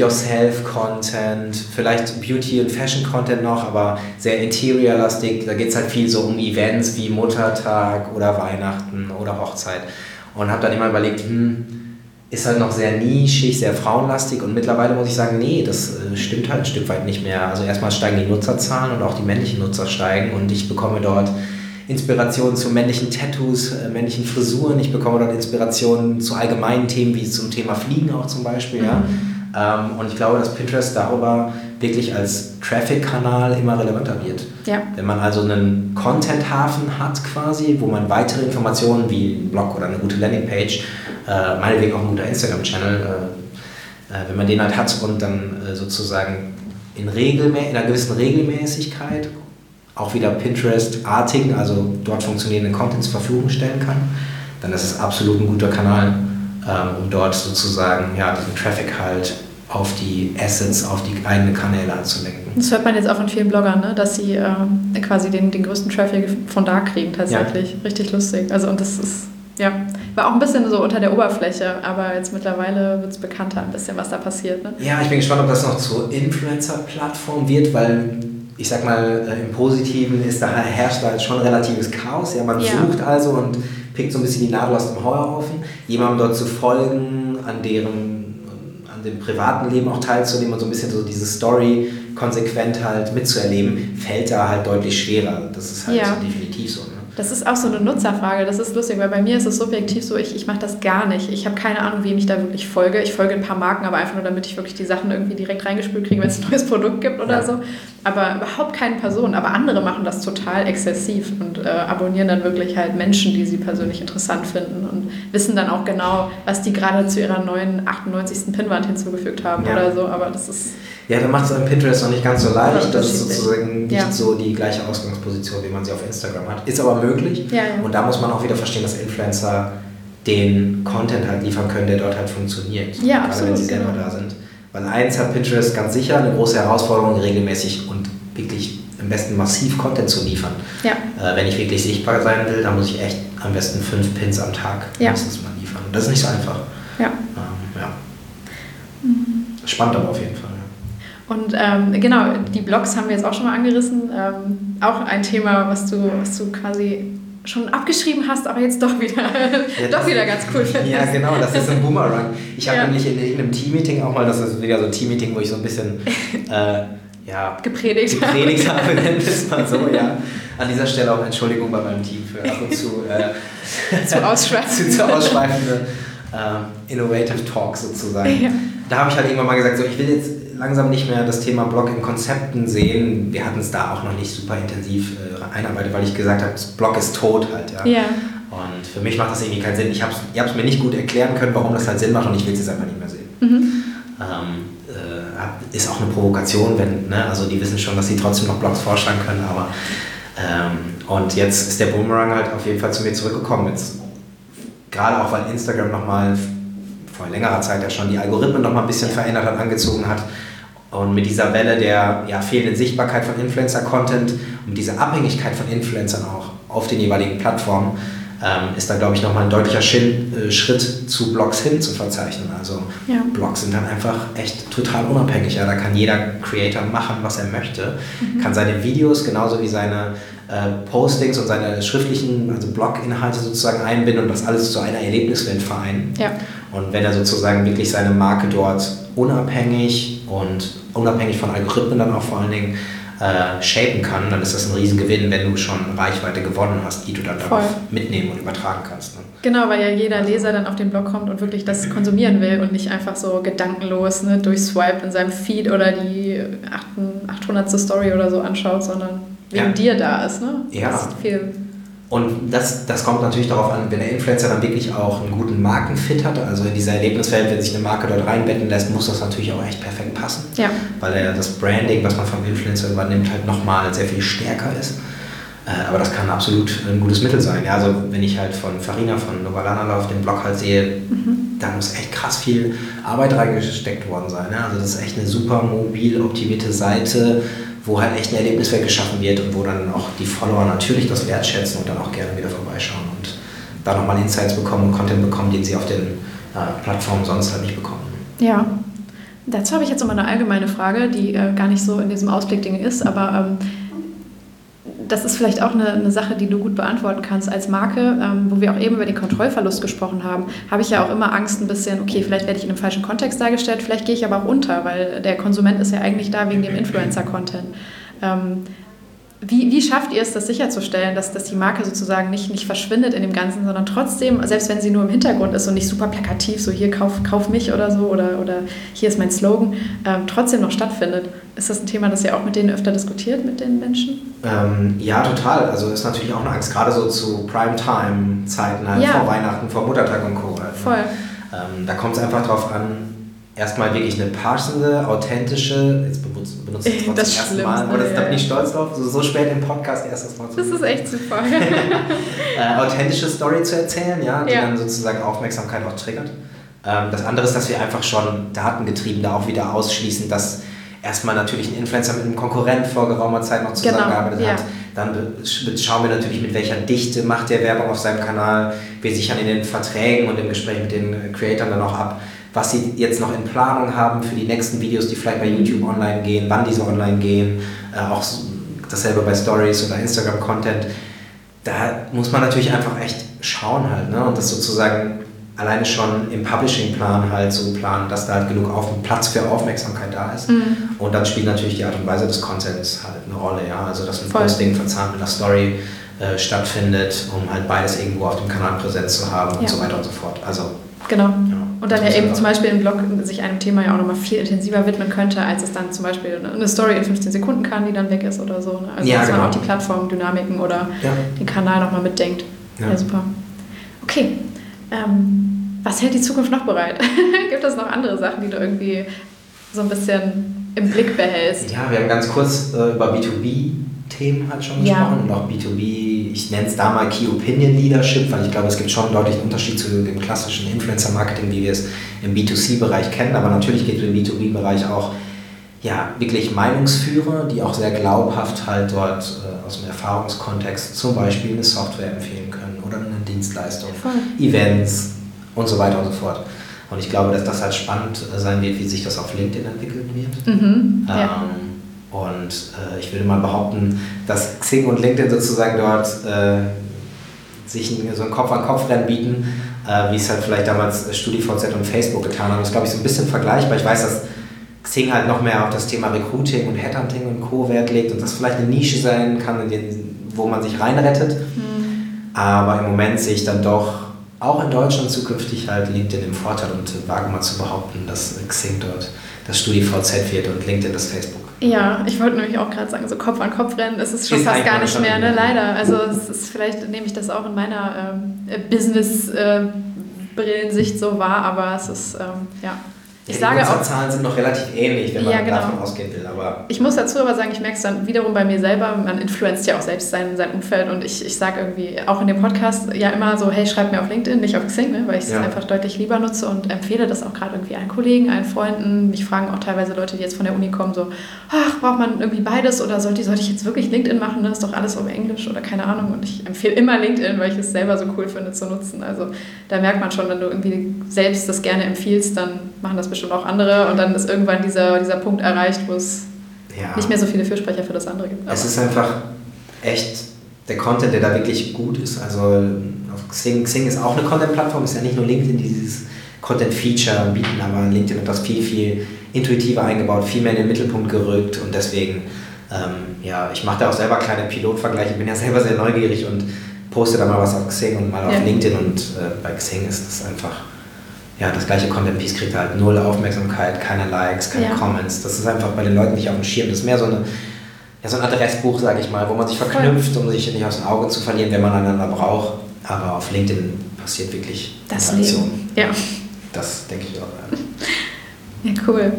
Do-it-yourself-Content, vielleicht Beauty- und Fashion-Content noch, aber sehr interior-lastig, da geht es halt viel so um Events wie Muttertag oder Weihnachten oder Hochzeit und habe dann immer überlegt, hm, ist halt noch sehr nischig, sehr frauenlastig und mittlerweile muss ich sagen, nee, das äh, stimmt halt ein Stück weit nicht mehr. Also erstmal steigen die Nutzerzahlen und auch die männlichen Nutzer steigen und ich bekomme dort Inspirationen zu männlichen Tattoos, äh, männlichen Frisuren, ich bekomme dort Inspirationen zu allgemeinen Themen, wie zum Thema Fliegen auch zum Beispiel. Mhm. Ja. Ähm, und ich glaube, dass Pinterest darüber wirklich als Traffic-Kanal immer relevanter wird. Ja. Wenn man also einen Content-Hafen hat quasi, wo man weitere Informationen wie einen Blog oder eine gute Landingpage, äh, meinetwegen auch ein guter Instagram-Channel, äh, äh, wenn man den halt hat und dann äh, sozusagen in, Regelmä- in einer gewissen Regelmäßigkeit auch wieder Pinterest-artigen, also dort funktionierende Content zur Verfügung stellen kann, dann ist es absolut ein guter Kanal, ähm, um dort sozusagen ja, diesen Traffic halt auf die Assets, auf die eigenen Kanäle anzulenken. Das hört man jetzt auch von vielen Bloggern, ne? Dass sie ähm, quasi den, den größten Traffic von da kriegen tatsächlich. Ja. Richtig lustig. Also und das ist, ja, war auch ein bisschen so unter der Oberfläche, aber jetzt mittlerweile wird es bekannter, ein bisschen, was da passiert. Ne? Ja, ich bin gespannt, ob das noch zur Influencer-Plattform wird, weil ich sag mal, im Positiven ist da, herrscht da schon relatives Chaos. Ja, man ja. sucht also und pickt so ein bisschen die Nadel aus dem Heuhaufen, jemandem dort zu folgen, an deren an dem privaten Leben auch teilzunehmen und so ein bisschen so diese Story konsequent halt mitzuerleben, fällt da halt deutlich schwerer. Das ist halt ja. definitiv so. Ne? Das ist auch so eine Nutzerfrage, das ist lustig, weil bei mir ist es subjektiv so, ich, ich mache das gar nicht. Ich habe keine Ahnung, wem ich da wirklich folge. Ich folge ein paar Marken, aber einfach nur, damit ich wirklich die Sachen irgendwie direkt reingespült kriege, wenn es ein neues Produkt gibt oder ja. so. Aber überhaupt keine Person. Aber andere machen das total exzessiv und äh, abonnieren dann wirklich halt Menschen, die sie persönlich interessant finden und wissen dann auch genau, was die gerade zu ihrer neuen achtundneunzigsten Pinnwand hinzugefügt haben ja. oder so. Aber das ist... Ja, da macht es an Pinterest noch nicht ganz so leicht. Das ist sozusagen nicht ja. so die gleiche Ausgangsposition, wie man sie auf Instagram hat. Ist aber möglich. Ja, ja. Und da muss man auch wieder verstehen, dass Influencer den Content halt liefern können, der dort halt funktioniert. Ja, gerade absolut, wenn sie selber genau. da sind. Weil eins hat Pinterest ganz sicher eine große Herausforderung, regelmäßig und wirklich am besten massiv Content zu liefern. Ja. Äh, wenn ich wirklich sichtbar sein will, dann muss ich echt am besten fünf Pins am Tag ja. mindestens mal liefern. Und das ist nicht so einfach. Ja. Ähm, ja. Mhm. Spannend aber auf jeden Fall. Und ähm, genau, die Blogs haben wir jetzt auch schon mal angerissen. Ähm, auch ein Thema, was du, was du quasi schon abgeschrieben hast, aber jetzt doch wieder, ja, doch wieder ganz cool findest. Ja, genau, das ist ein Boomerang. Ich habe ja. nämlich in irgendeinem Team-Meeting auch mal, das ist wieder so ein Team-Meeting, wo ich so ein bisschen äh, ja, gepredigt, gepredigt habe, nennen wir es mal so, ja. An dieser Stelle auch Entschuldigung bei meinem Team für ab und zu äh, zu ausschweifende, zu, zu ausschweifende äh, Innovative Talk sozusagen. Ja. Da habe ich halt irgendwann mal gesagt, so, ich will jetzt langsam nicht mehr das Thema Blog in Konzepten sehen. Wir hatten es da auch noch nicht super intensiv äh, einarbeitet, weil ich gesagt habe, das Blog ist tot halt. Ja. Ja. Und für mich macht das irgendwie keinen Sinn. Ich habe es mir nicht gut erklären können, warum das halt Sinn macht und ich will es jetzt einfach nicht mehr sehen. Mhm. Ähm, äh, ist auch eine Provokation, wenn, ne, also die wissen schon, dass sie trotzdem noch Blogs vorschlagen können, aber ähm, Und jetzt ist der Boomerang halt auf jeden Fall zu mir zurückgekommen. Jetzt, gerade auch, weil Instagram nochmal vor längerer Zeit ja schon die Algorithmen nochmal ein bisschen verändert hat, angezogen hat. Und mit dieser Welle der ja, fehlenden Sichtbarkeit von Influencer-Content und dieser Abhängigkeit von Influencern auch auf den jeweiligen Plattformen, ähm, ist da, glaube ich, nochmal ein deutlicher Schritt, äh, Schritt zu Blogs hin zu verzeichnen. Also ja. Blogs sind dann einfach echt total unabhängig. Ja? Da kann jeder Creator machen, was er möchte, mhm. kann seine Videos genauso wie seine äh, Postings und seine schriftlichen, also Blog-Inhalte sozusagen einbinden und das alles zu einer Erlebniswelt vereinen. Ja. Und wenn er sozusagen wirklich seine Marke dort unabhängig und unabhängig von Algorithmen dann auch vor allen Dingen äh, shapen kann, dann ist das ein Riesengewinn, wenn du schon Reichweite gewonnen hast, die du dann darauf mitnehmen und übertragen kannst. Ne? Genau, weil ja jeder Leser dann auf den Blog kommt und wirklich das konsumieren will und nicht einfach so gedankenlos ne, durchswipe in seinem Feed oder die achthundertste Story oder so anschaut, sondern wegen ja. dir da ist. Ne? Ja. Das ist viel. Und das, das kommt natürlich darauf an, wenn der Influencer dann wirklich auch einen guten Markenfit hat, also in dieser Erlebniswelt, wenn sich eine Marke dort reinbetten lässt, muss das natürlich auch echt perfekt passen. Ja. Weil er das Branding, was man vom Influencer übernimmt, halt nochmal sehr viel stärker ist. Äh, aber das kann absolut ein gutes Mittel sein. Ja, also wenn ich halt von Farina, von Novalana auf den Blog halt sehe, mhm. da muss echt krass viel Arbeit reingesteckt worden sein. Ja? Also das ist echt eine super mobil optimierte Seite, wo halt echt eine Erlebniswelt geschaffen wird und wo dann auch die Follower natürlich das wertschätzen und dann auch gerne wieder vorbeischauen und da nochmal Insights bekommen und Content bekommen, den sie auf den äh, Plattformen sonst halt nicht bekommen. Ja, dazu habe ich jetzt nochmal eine allgemeine Frage, die äh, gar nicht so in diesem Ausblickding ist, aber ähm, das ist vielleicht auch eine, eine Sache, die du gut beantworten kannst als Marke, ähm, wo wir auch eben über den Kontrollverlust gesprochen haben, habe ich ja auch immer Angst ein bisschen, okay, vielleicht werde ich in einem falschen Kontext dargestellt, vielleicht gehe ich aber auch unter, weil der Konsument ist ja eigentlich da wegen dem Influencer-Content. Ähm, wie, wie schafft ihr es, das sicherzustellen, dass, dass die Marke sozusagen nicht, nicht verschwindet in dem Ganzen, sondern trotzdem, selbst wenn sie nur im Hintergrund ist und nicht super plakativ, so hier kauf, kauf mich oder so oder, oder hier ist mein Slogan, ähm, trotzdem noch stattfindet? Ist das ein Thema, das ihr auch mit denen öfter diskutiert, mit den Menschen? Ähm, ja, total. Also ist natürlich auch eine Angst, gerade so zu Primetime-Zeiten, halt ja. vor Weihnachten, vor Muttertag und Co. Halt, ne? Voll. Ähm, da kommt es einfach drauf an, erstmal wirklich eine passende, authentische, jetzt benutze ich das, das zum ersten Mal, aber das, da bin ich stolz drauf, so, so spät im Podcast erstes Mal zu Das ist echt super. äh, authentische Story zu erzählen, ja, die ja. dann sozusagen Aufmerksamkeit auch triggert. Ähm, das andere ist, dass wir einfach schon datengetrieben da auch wieder ausschließen, dass erstmal natürlich ein Influencer mit einem Konkurrent vor geraumer Zeit noch zusammengearbeitet genau. ja. hat. Dann schauen wir natürlich, mit welcher Dichte macht der Werbung auf seinem Kanal. Wir sichern in den Verträgen und im Gespräch mit den Creatoren dann auch ab, was sie jetzt noch in Planung haben für die nächsten Videos, die vielleicht bei YouTube online gehen, wann diese online gehen, äh, auch dasselbe bei Stories oder Instagram-Content. Da muss man natürlich einfach echt schauen halt, ne? Und das sozusagen alleine schon im Publishing-Plan halt so planen, dass da halt genug auf, Platz für Aufmerksamkeit da ist. Mhm. Und dann spielt natürlich die Art und Weise des Contents halt eine Rolle, ja, also dass ein Voll. Posting verzahnt mit einer Story äh, stattfindet, um halt beides irgendwo auf dem Kanal Präsenz zu haben ja. und so weiter und so fort. Also Genau. Ja, und dann ja eben zum Beispiel im Blog sich einem Thema ja auch nochmal viel intensiver widmen könnte, als es dann zum Beispiel eine Story in fünfzehn Sekunden kann, die dann weg ist oder so. Ne? Also ja, dass genau. man auch die Plattformdynamiken oder ja. den Kanal nochmal mitdenkt. Ja, ja super. Okay, ähm, was hält die Zukunft noch bereit? Gibt es noch andere Sachen, die du irgendwie so ein bisschen im Blick behältst? Ja, wir haben ganz kurz äh, über B zwei B Themen halt schon gesprochen ja. und auch B zwei B, ich nenne es da mal Key Opinion Leadership, weil ich glaube, es gibt schon einen deutlichen Unterschied zu dem klassischen Influencer-Marketing, wie wir es im B zwei C-Bereich kennen, aber natürlich gibt es im B zwei B-Bereich auch ja, wirklich Meinungsführer, die auch sehr glaubhaft halt dort äh, aus dem Erfahrungskontext zum Beispiel eine Software empfehlen können oder eine Dienstleistung, Voll. Events und so weiter und so fort. Und ich glaube, dass das halt spannend sein wird, wie sich das auf LinkedIn entwickeln wird. Mhm. Ähm, ja. Und äh, ich würde mal behaupten, dass Xing und LinkedIn sozusagen dort äh, sich so ein Kopf-an-Kopf-Rennen bieten, äh, wie es halt vielleicht damals StudiVZ und Facebook getan haben. Das ist, glaube ich, so ein bisschen vergleichbar. Ich weiß, dass Xing halt noch mehr auf das Thema Recruiting und Headhunting und Co. Wert legt und das vielleicht eine Nische sein kann, in den, wo man sich reinrettet. Mhm. Aber im Moment sehe ich dann doch auch in Deutschland zukünftig halt LinkedIn im Vorteil und wage mal zu behaupten, dass Xing dort das StudiVZ wird und LinkedIn das Facebook. Ja, ich wollte nämlich auch gerade sagen, so Kopf an Kopf rennen, ist es schon ist fast gar nicht mehr, ne? Leider. Also es ist, vielleicht nehme ich das auch in meiner ähm, Business-Brillensicht äh, so wahr, aber es ist, ähm, ja. Ich ja, sage die auch, Zahlen sind noch relativ ähnlich, wenn man ja, genau. davon ausgehen will. Aber ich muss dazu aber sagen, ich merke es dann wiederum bei mir selber, man influenzt ja auch selbst sein, sein Umfeld und ich, ich sage irgendwie auch in dem Podcast ja immer so, hey, schreib mir auf LinkedIn, nicht auf Xing, ne, weil ich es ja. einfach deutlich lieber nutze und empfehle das auch gerade irgendwie allen Kollegen, allen Freunden. Mich fragen auch teilweise Leute, die jetzt von der Uni kommen, so, ach, braucht man irgendwie beides oder sollte, sollte ich jetzt wirklich LinkedIn machen, das ist doch alles auf Englisch oder keine Ahnung. Und ich empfehle immer LinkedIn, weil ich es selber so cool finde zu nutzen. Also da merkt man schon, wenn du irgendwie selbst das gerne empfiehlst, dann machen das bestimmt auch andere und dann ist irgendwann dieser, dieser Punkt erreicht, wo es ja. nicht mehr so viele Fürsprecher für das andere gibt. Aber es ist einfach echt der Content, der da wirklich gut ist. Also auf Xing, Xing ist auch eine Content-Plattform, ist ja nicht nur LinkedIn, die dieses Content-Feature bieten, aber LinkedIn hat das viel, viel intuitiver eingebaut, viel mehr in den Mittelpunkt gerückt und deswegen, ähm, ja, ich mache da auch selber kleine Pilotvergleiche, ich bin ja selber sehr neugierig und poste da mal was auf Xing und mal auf ja. LinkedIn und äh, bei Xing ist das einfach, ja, das gleiche Content-Piece kriegt halt null Aufmerksamkeit, keine Likes, keine ja. Comments, das ist einfach bei den Leuten nicht auf dem Schirm, das ist mehr so, eine, ja, so ein Adressbuch, sage ich mal, wo man sich verknüpft, um sich nicht aus dem Auge zu verlieren, wenn man einander braucht, aber auf LinkedIn passiert wirklich das Leben. Ja. Das denke ich auch. Ja, ja cool.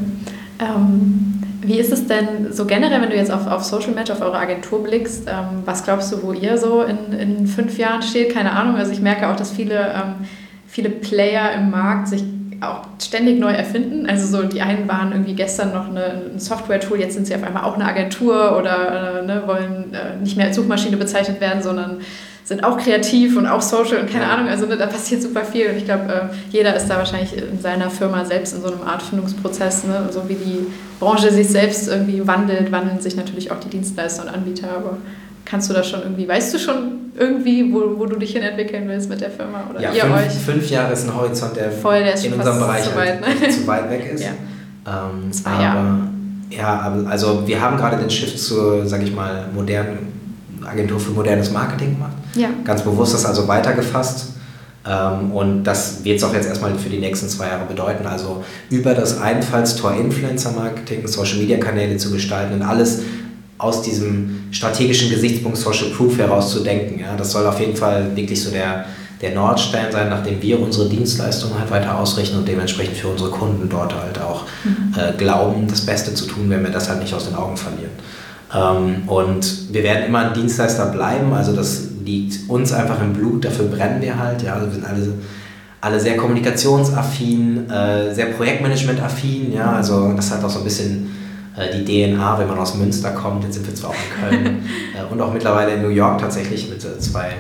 Ähm, wie ist es denn so generell, wenn du jetzt auf, auf Social Match, auf eure Agentur blickst, ähm, was glaubst du, wo ihr so in, in fünf Jahren steht? Keine Ahnung, also ich merke auch, dass viele, ähm, viele Player im Markt sich auch ständig neu erfinden. Also so die einen waren irgendwie gestern noch eine, ein Software-Tool, jetzt sind sie auf einmal auch eine Agentur oder äh, ne, wollen äh, nicht mehr als Suchmaschine bezeichnet werden, sondern sind auch kreativ und auch social und keine ja. Ahnung, also ne, da passiert super viel und ich glaube, äh, jeder ist da wahrscheinlich in seiner Firma selbst in so einem Art Findungsprozess, ne? So wie die Branche sich selbst irgendwie wandelt, wandeln sich natürlich auch die Dienstleister und Anbieter, aber kannst du das schon irgendwie, weißt du schon irgendwie, wo, wo du dich hin entwickeln willst mit der Firma oder ja, ihr fünf, euch? Fünf Jahre ist ein Horizont, der, Voll, der ist in schon unserem fast Bereich zu weit, halt ne? zu weit weg ist. Ja. Ähm, Zwei aber, Jahre. Ja, also wir haben gerade den Shift zur, sag ich mal, modernen Agentur für modernes Marketing gemacht. Ja. Ganz bewusst das also weitergefasst. Ähm, und das wird es auch jetzt erstmal für die nächsten zwei Jahre bedeuten. Also über das Einfallstor Influencer-Marketing, Social-Media-Kanäle zu gestalten und alles aus diesem strategischen Gesichtspunkt Social Proof herauszudenken. Ja, das soll auf jeden Fall wirklich so der, der Nordstern sein, nachdem wir unsere Dienstleistungen halt weiter ausrichten und dementsprechend für unsere Kunden dort halt auch mhm. äh, glauben, das Beste zu tun, wenn wir das halt nicht aus den Augen verlieren. Ähm, und wir werden immer ein Dienstleister bleiben, also das liegt uns einfach im Blut, dafür brennen wir halt. Ja, also wir sind alle, alle sehr kommunikationsaffin, äh, sehr projektmanagement-affin, ja, also das hat auch so ein bisschen äh, die D N A, wenn man aus Münster kommt, jetzt sind wir zwar auch in Köln äh, und auch mittlerweile in New York tatsächlich mit äh, zwei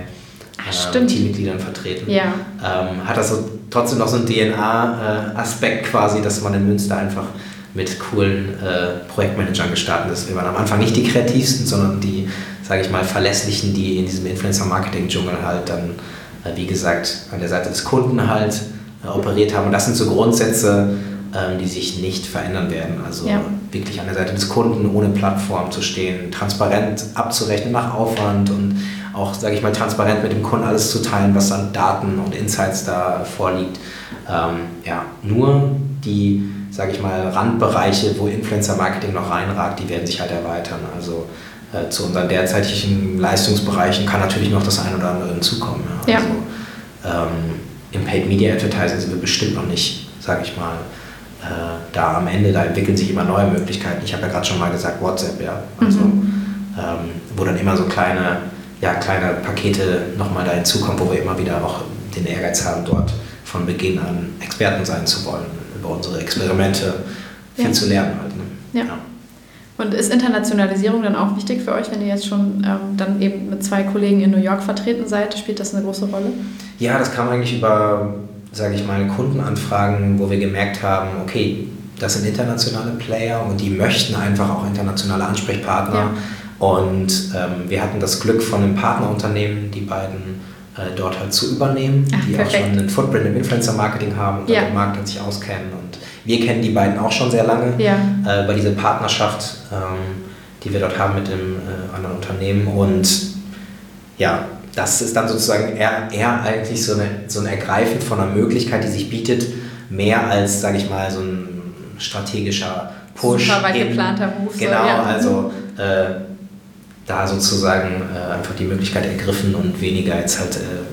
äh, Teammitgliedern vertreten, ja. ähm, hat das so, trotzdem noch so einen D N A-Aspekt äh, quasi, dass man in Münster einfach mit coolen äh, Projektmanagern gestartet ist. Wir waren am Anfang nicht die kreativsten, sondern die, sage ich mal, verlässlichen, die in diesem Influencer-Marketing-Dschungel halt dann, äh, wie gesagt, an der Seite des Kunden halt äh, operiert haben. Und das sind so Grundsätze, ähm, die sich nicht verändern werden. Also ja. wirklich an der Seite des Kunden, ohne Plattform zu stehen, transparent abzurechnen nach Aufwand und auch, sage ich mal, transparent mit dem Kunden alles zu teilen, was an Daten und Insights da vorliegt. Ähm, ja, nur die, sage ich mal, Randbereiche, wo Influencer-Marketing noch reinragt, die werden sich halt erweitern. Also äh, zu unseren derzeitigen Leistungsbereichen kann natürlich noch das ein oder andere hinzukommen. Ja. Ja. Also ähm, im Paid Media Advertising sind wir bestimmt noch nicht, sage ich mal, äh, da am Ende, da entwickeln sich immer neue Möglichkeiten. Ich habe ja gerade schon mal gesagt, WhatsApp, ja. Also mhm. ähm, wo dann immer so kleine, ja, kleine Pakete nochmal da hinzukommen, wo wir immer wieder auch den Ehrgeiz haben, dort von Beginn an Experten sein zu wollen, über unsere Experimente viel ja. zu lernen halt. Ne? Ja. ja. Und ist Internationalisierung dann auch wichtig für euch, wenn ihr jetzt schon ähm, dann eben mit zwei Kollegen in New York vertreten seid? Spielt das eine große Rolle? Ja, das kam eigentlich über, sage ich mal, Kundenanfragen, wo wir gemerkt haben, okay, das sind internationale Player und die möchten einfach auch internationale Ansprechpartner. Ja. Und ähm, wir hatten das Glück von einem Partnerunternehmen, die beiden äh, dort halt zu übernehmen, Ach, die perfekt. auch schon einen Footprint im Influencer-Marketing haben und ja. den Markt sich auskennen. Und wir kennen die beiden auch schon sehr lange, ja. äh, über diese Partnerschaft, ähm, die wir dort haben mit dem äh, anderen Unternehmen. Und ja, das ist dann sozusagen eher, eher eigentlich so, eine, so ein Ergreifen von einer Möglichkeit, die sich bietet, mehr als, sage ich mal, so ein strategischer Push. Super weit geplanter Move. Genau, so, ja. also äh, da sozusagen äh, einfach die Möglichkeit ergriffen und weniger jetzt halt äh, ja.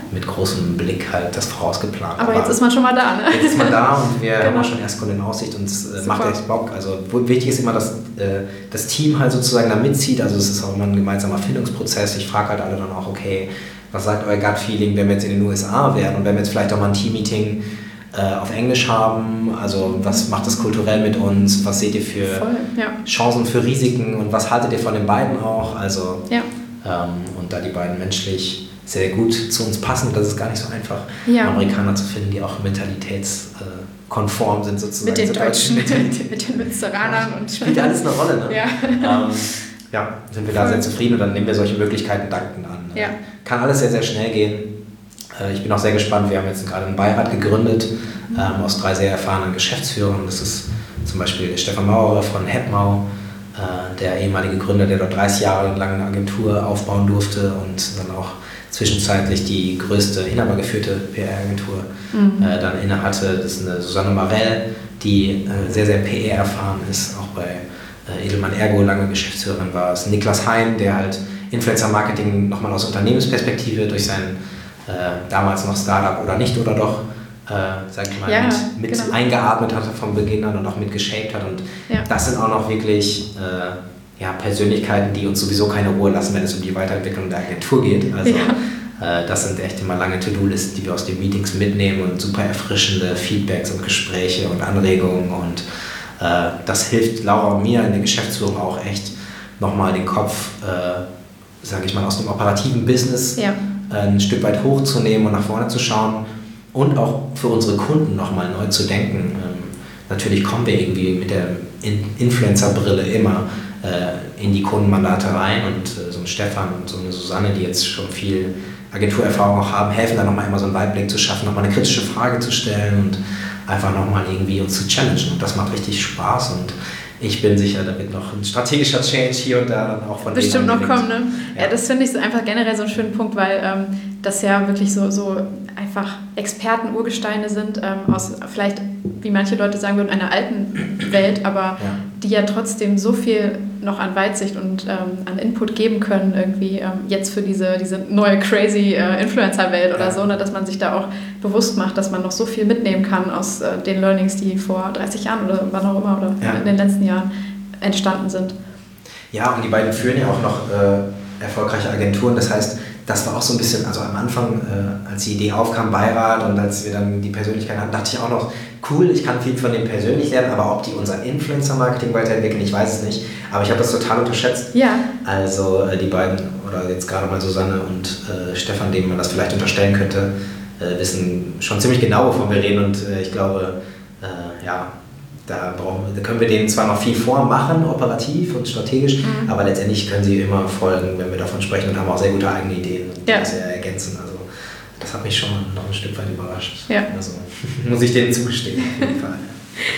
mit großem Blick halt das vorausgeplant. Aber, Aber jetzt ist man schon mal da, ne? Jetzt ist man da und wir genau. haben auch schon Erstkunden in Aussicht und es äh, macht echt Bock. Also wichtig ist immer, dass äh, das Team halt sozusagen da mitzieht. Also es ist auch immer ein gemeinsamer Findungsprozess. Ich frage halt alle dann auch, okay, was sagt euer Gut-Feeling, wenn wir jetzt in den U S A wären und wenn wir jetzt vielleicht auch mal ein Team-Meeting äh, auf Englisch haben, also was macht das kulturell mit uns, was seht ihr für Voll, ja. Chancen, für Risiken und was haltet ihr von den beiden auch, also ja. ähm, und da die beiden menschlich sehr gut zu uns passen, das ist gar nicht so einfach, ja. Amerikaner zu finden, die auch mentalitätskonform sind sozusagen. Mit den Deutschen, mit den Münsteranern und spielt alles eine Rolle, ne? Ja. Ähm, ja, sind wir da sehr zufrieden und dann nehmen wir solche Möglichkeiten dankend an. Ja. Kann alles sehr, sehr schnell gehen. Ich bin auch sehr gespannt, wir haben jetzt gerade einen Beirat gegründet mhm. ähm, aus drei sehr erfahrenen Geschäftsführern. Das ist zum Beispiel der Stefan Maurer von Hetmau, äh, der ehemalige Gründer, der dort dreißig Jahre lang eine Agentur aufbauen durfte und dann auch zwischenzeitlich die größte inhabergeführte P R-Agentur mhm. äh, dann innehatte. Das ist eine Susanne Marell, die äh, sehr, sehr P R erfahren ist, auch bei äh, Edelmann Ergo lange Geschäftsführerin war. Es ist Niklas Hein, der halt Influencer-Marketing nochmal aus Unternehmensperspektive durch sein äh, damals noch Startup oder nicht oder doch, äh, sag ich mal, ja, mit, mit genau. eingeatmet hatte von Beginn an und auch mit geshaped hat. Und ja. das sind auch noch wirklich äh, ja, Persönlichkeiten, die uns sowieso keine Ruhe lassen, wenn es um die Weiterentwicklung der Agentur geht. Also ja. äh, das sind echt immer lange To-Do-Listen, die wir aus den Meetings mitnehmen und super erfrischende Feedbacks und Gespräche und Anregungen. Und äh, das hilft Laura und mir in der Geschäftsführung auch echt nochmal den Kopf, äh, sage ich mal, aus dem operativen Business ja. ein Stück weit hochzunehmen und nach vorne zu schauen und auch für unsere Kunden nochmal neu zu denken. Ähm, natürlich kommen wir irgendwie mit der In- Influencer-Brille immer äh, in die Kundenmandate rein und äh, so ein Stefan und so eine Susanne, die jetzt schon viel Agenturerfahrung auch haben, helfen dann nochmal immer so einen Weitblick zu schaffen, nochmal eine kritische Frage zu stellen und einfach nochmal irgendwie uns zu challengen. Und das macht richtig Spaß und ich bin sicher, da wird noch ein strategischer Change hier und da dann auch von bestimmt noch kommen, ne? Ja, ja das finde ich so einfach generell so einen schönen Punkt, weil ähm, das ja wirklich so, so einfach Experten-Urgesteine sind, ähm, aus vielleicht, wie manche Leute sagen würden, einer alten Welt, aber ja. die ja trotzdem so viel noch an Weitsicht und ähm, an Input geben können, irgendwie ähm, jetzt für diese, diese neue crazy äh, Influencer-Welt oder ja. so, ne, dass man sich da auch bewusst macht, dass man noch so viel mitnehmen kann aus äh, den Learnings, die vor dreißig Jahren oder wann auch immer oder ja. in den letzten Jahren entstanden sind. Ja, und die beiden führen ja auch noch äh, erfolgreiche Agenturen, das heißt, das war auch so ein bisschen, also am Anfang, äh, als die Idee aufkam, Beirat und als wir dann die Persönlichkeit hatten, dachte ich auch noch, cool, ich kann viel von denen persönlich lernen, aber ob die unser Influencer-Marketing weiterentwickeln, ich weiß es nicht. Aber ich habe das total unterschätzt. Ja. Also äh, die beiden, oder jetzt gerade mal Susanne und äh, Stefan, denen man das vielleicht unterstellen könnte, äh, wissen schon ziemlich genau, wovon wir reden und äh, ich glaube, äh, ja, Da, brauchen, da können wir denen zwar noch viel vormachen, operativ und strategisch, mhm. aber letztendlich können sie immer folgen, wenn wir davon sprechen und haben auch sehr gute eigene Ideen und ja. das sehr ergänzen. Also das hat mich schon noch ein Stück weit überrascht. Ja. Also muss ich denen zugestehen, auf jeden Fall.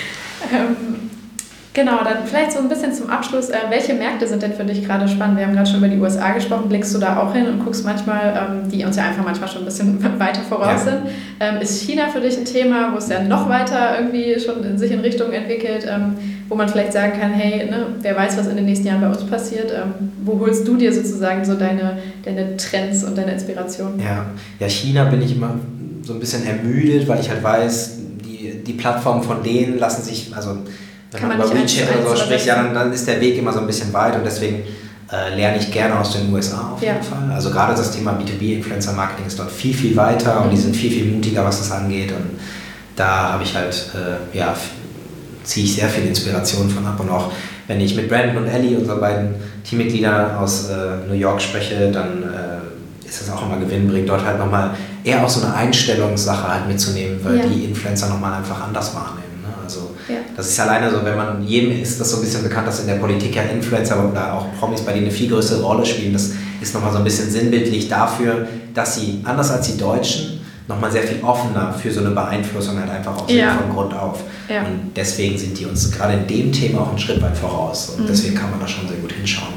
ähm, genau, dann vielleicht so ein bisschen zum Abschluss. Äh, welche Märkte sind denn für dich gerade spannend? Wir haben gerade schon über die U S A gesprochen. Blickst du da auch hin und guckst manchmal, ähm, die uns ja einfach manchmal schon ein bisschen weiter voraus ja. sind. Ähm, ist China für dich ein Thema, wo es ja noch weiter irgendwie schon in sich in Richtung entwickelt, ähm, wo man vielleicht sagen kann, hey, ne, wer weiß, was in den nächsten Jahren bei uns passiert? Ähm, wo holst du dir sozusagen so deine, deine Trends und deine Inspiration? Ja. ja, China bin ich immer so ein bisschen ermüdet, weil ich halt weiß, die, die Plattformen von denen lassen sich, also wenn Kann man, man über WeChat oder so oder spricht, ja, dann, dann ist der Weg immer so ein bisschen weit und deswegen äh, lerne ich gerne aus den U S A auf jeden ja. Fall. Also gerade das Thema B zwei B Influencer Marketing ist dort viel, viel weiter und die sind viel, viel mutiger, was das angeht und da habe ich halt, äh, ja, ziehe ich sehr viel Inspiration von ab und auch wenn ich mit Brandon und Ellie, unseren beiden Teammitgliedern aus äh, New York spreche, dann äh, ist das auch immer gewinnbringend, dort halt nochmal eher auch so eine Einstellungssache halt mitzunehmen, weil ja. die Influencer nochmal einfach anders wahrnehmen. Ne? Also ja. das ist alleine so, wenn man, jedem ist das so ein bisschen bekannt, dass in der Politik ja Influencer oder auch Promis bei denen eine viel größere Rolle spielen. Das ist nochmal so ein bisschen sinnbildlich dafür, dass sie, anders als die Deutschen, nochmal sehr viel offener für so eine Beeinflussung halt einfach auch ja. von Grund auf. Ja. Und deswegen sind die uns gerade in dem Thema auch einen Schritt weit voraus. Und mhm. deswegen kann man da schon sehr gut hinschauen.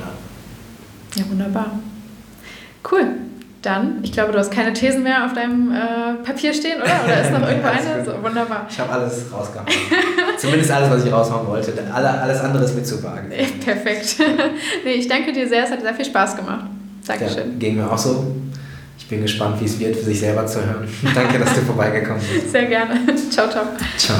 Ja, ja wunderbar. Cool. Dann, ich glaube, du hast keine Thesen mehr auf deinem äh, Papier stehen, oder? Oder ist noch irgendwo eine? So, wunderbar. Ich habe alles rausgehauen. Zumindest alles, was ich raushauen wollte. Alles andere ist mit zu vage. Perfekt. Nee, ich danke dir sehr. Es hat sehr viel Spaß gemacht. Dankeschön. Ja, ging mir auch so. Ich bin gespannt, wie es wird, für sich selber zu hören. Danke, dass du vorbeigekommen bist. Sehr gerne. Ciao, ciao. Ciao.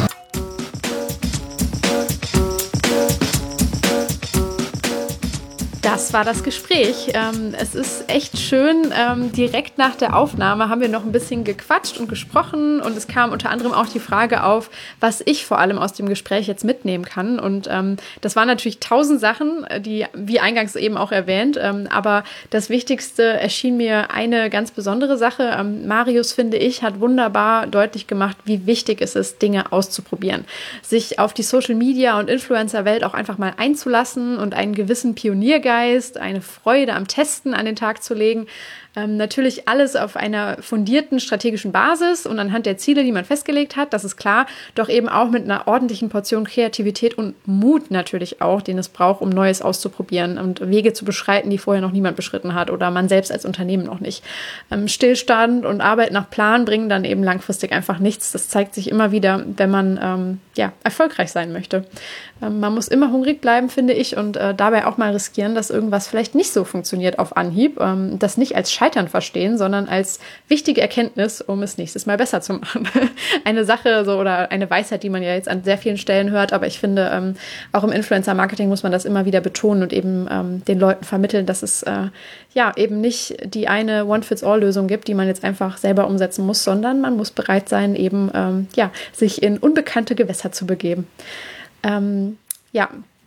Das war das Gespräch. Ähm, es ist echt schön. Ähm, direkt nach der Aufnahme haben wir noch ein bisschen gequatscht und gesprochen und es kam unter anderem auch die Frage auf, was ich vor allem aus dem Gespräch jetzt mitnehmen kann. Und ähm, das waren natürlich tausend Sachen, die, wie eingangs eben auch erwähnt, ähm, aber das Wichtigste erschien mir eine ganz besondere Sache. Ähm, Marius, finde ich, hat wunderbar deutlich gemacht, wie wichtig es ist, Dinge auszuprobieren. Sich auf die Social Media und Influencer-Welt auch einfach mal einzulassen und einen gewissen Pioniergeist, eine Freude am Testen an den Tag zu legen. Ähm, natürlich alles auf einer fundierten strategischen Basis und anhand der Ziele, die man festgelegt hat, das ist klar, doch eben auch mit einer ordentlichen Portion Kreativität und Mut natürlich auch, den es braucht, um Neues auszuprobieren und Wege zu beschreiten, die vorher noch niemand beschritten hat oder man selbst als Unternehmen noch nicht. Ähm, Stillstand und Arbeit nach Plan bringen dann eben langfristig einfach nichts. Das zeigt sich immer wieder, wenn man ähm, ja, erfolgreich sein möchte. Ähm, man muss immer hungrig bleiben, finde ich, und äh, dabei auch mal riskieren, dass irgendwas vielleicht nicht so funktioniert auf Anhieb. Ähm, das nicht als Scheitern verstehen, sondern als wichtige Erkenntnis, um es nächstes Mal besser zu machen. Eine Sache so oder eine Weisheit, die man ja jetzt an sehr vielen Stellen hört, aber ich finde, ähm, auch im Influencer-Marketing muss man das immer wieder betonen und eben ähm, den Leuten vermitteln, dass es äh, ja eben nicht die eine One-Fits-All-Lösung gibt, die man jetzt einfach selber umsetzen muss, sondern man muss bereit sein, eben ähm, ja, sich in unbekannte Gewässer zu begeben. Ähm, ja,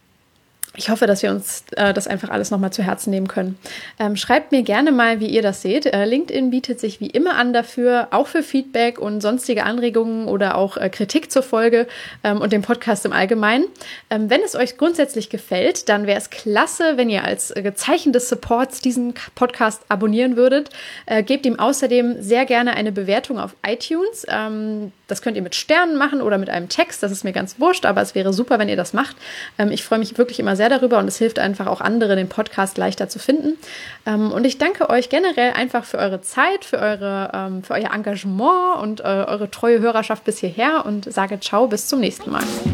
Ich hoffe, dass wir uns äh, das einfach alles nochmal zu Herzen nehmen können. Ähm, schreibt mir gerne mal, wie ihr das seht. Äh, LinkedIn bietet sich wie immer an dafür, auch für Feedback und sonstige Anregungen oder auch äh, Kritik zur Folge ähm, und dem Podcast im Allgemeinen. Ähm, wenn es euch grundsätzlich gefällt, dann wäre es klasse, wenn ihr als äh, Zeichen des Supports diesen Podcast abonnieren würdet. Äh, gebt ihm außerdem sehr gerne eine Bewertung auf iTunes. Ähm, das könnt ihr mit Sternen machen oder mit einem Text. Das ist mir ganz wurscht, aber es wäre super, wenn ihr das macht. Ähm, ich freue mich wirklich immer sehr darüber und es hilft einfach auch andere, den Podcast leichter zu finden. Ähm, und ich danke euch generell einfach für eure Zeit, für, eure, ähm, für euer Engagement und äh, eure treue Hörerschaft bis hierher und sage ciao, bis zum nächsten Mal.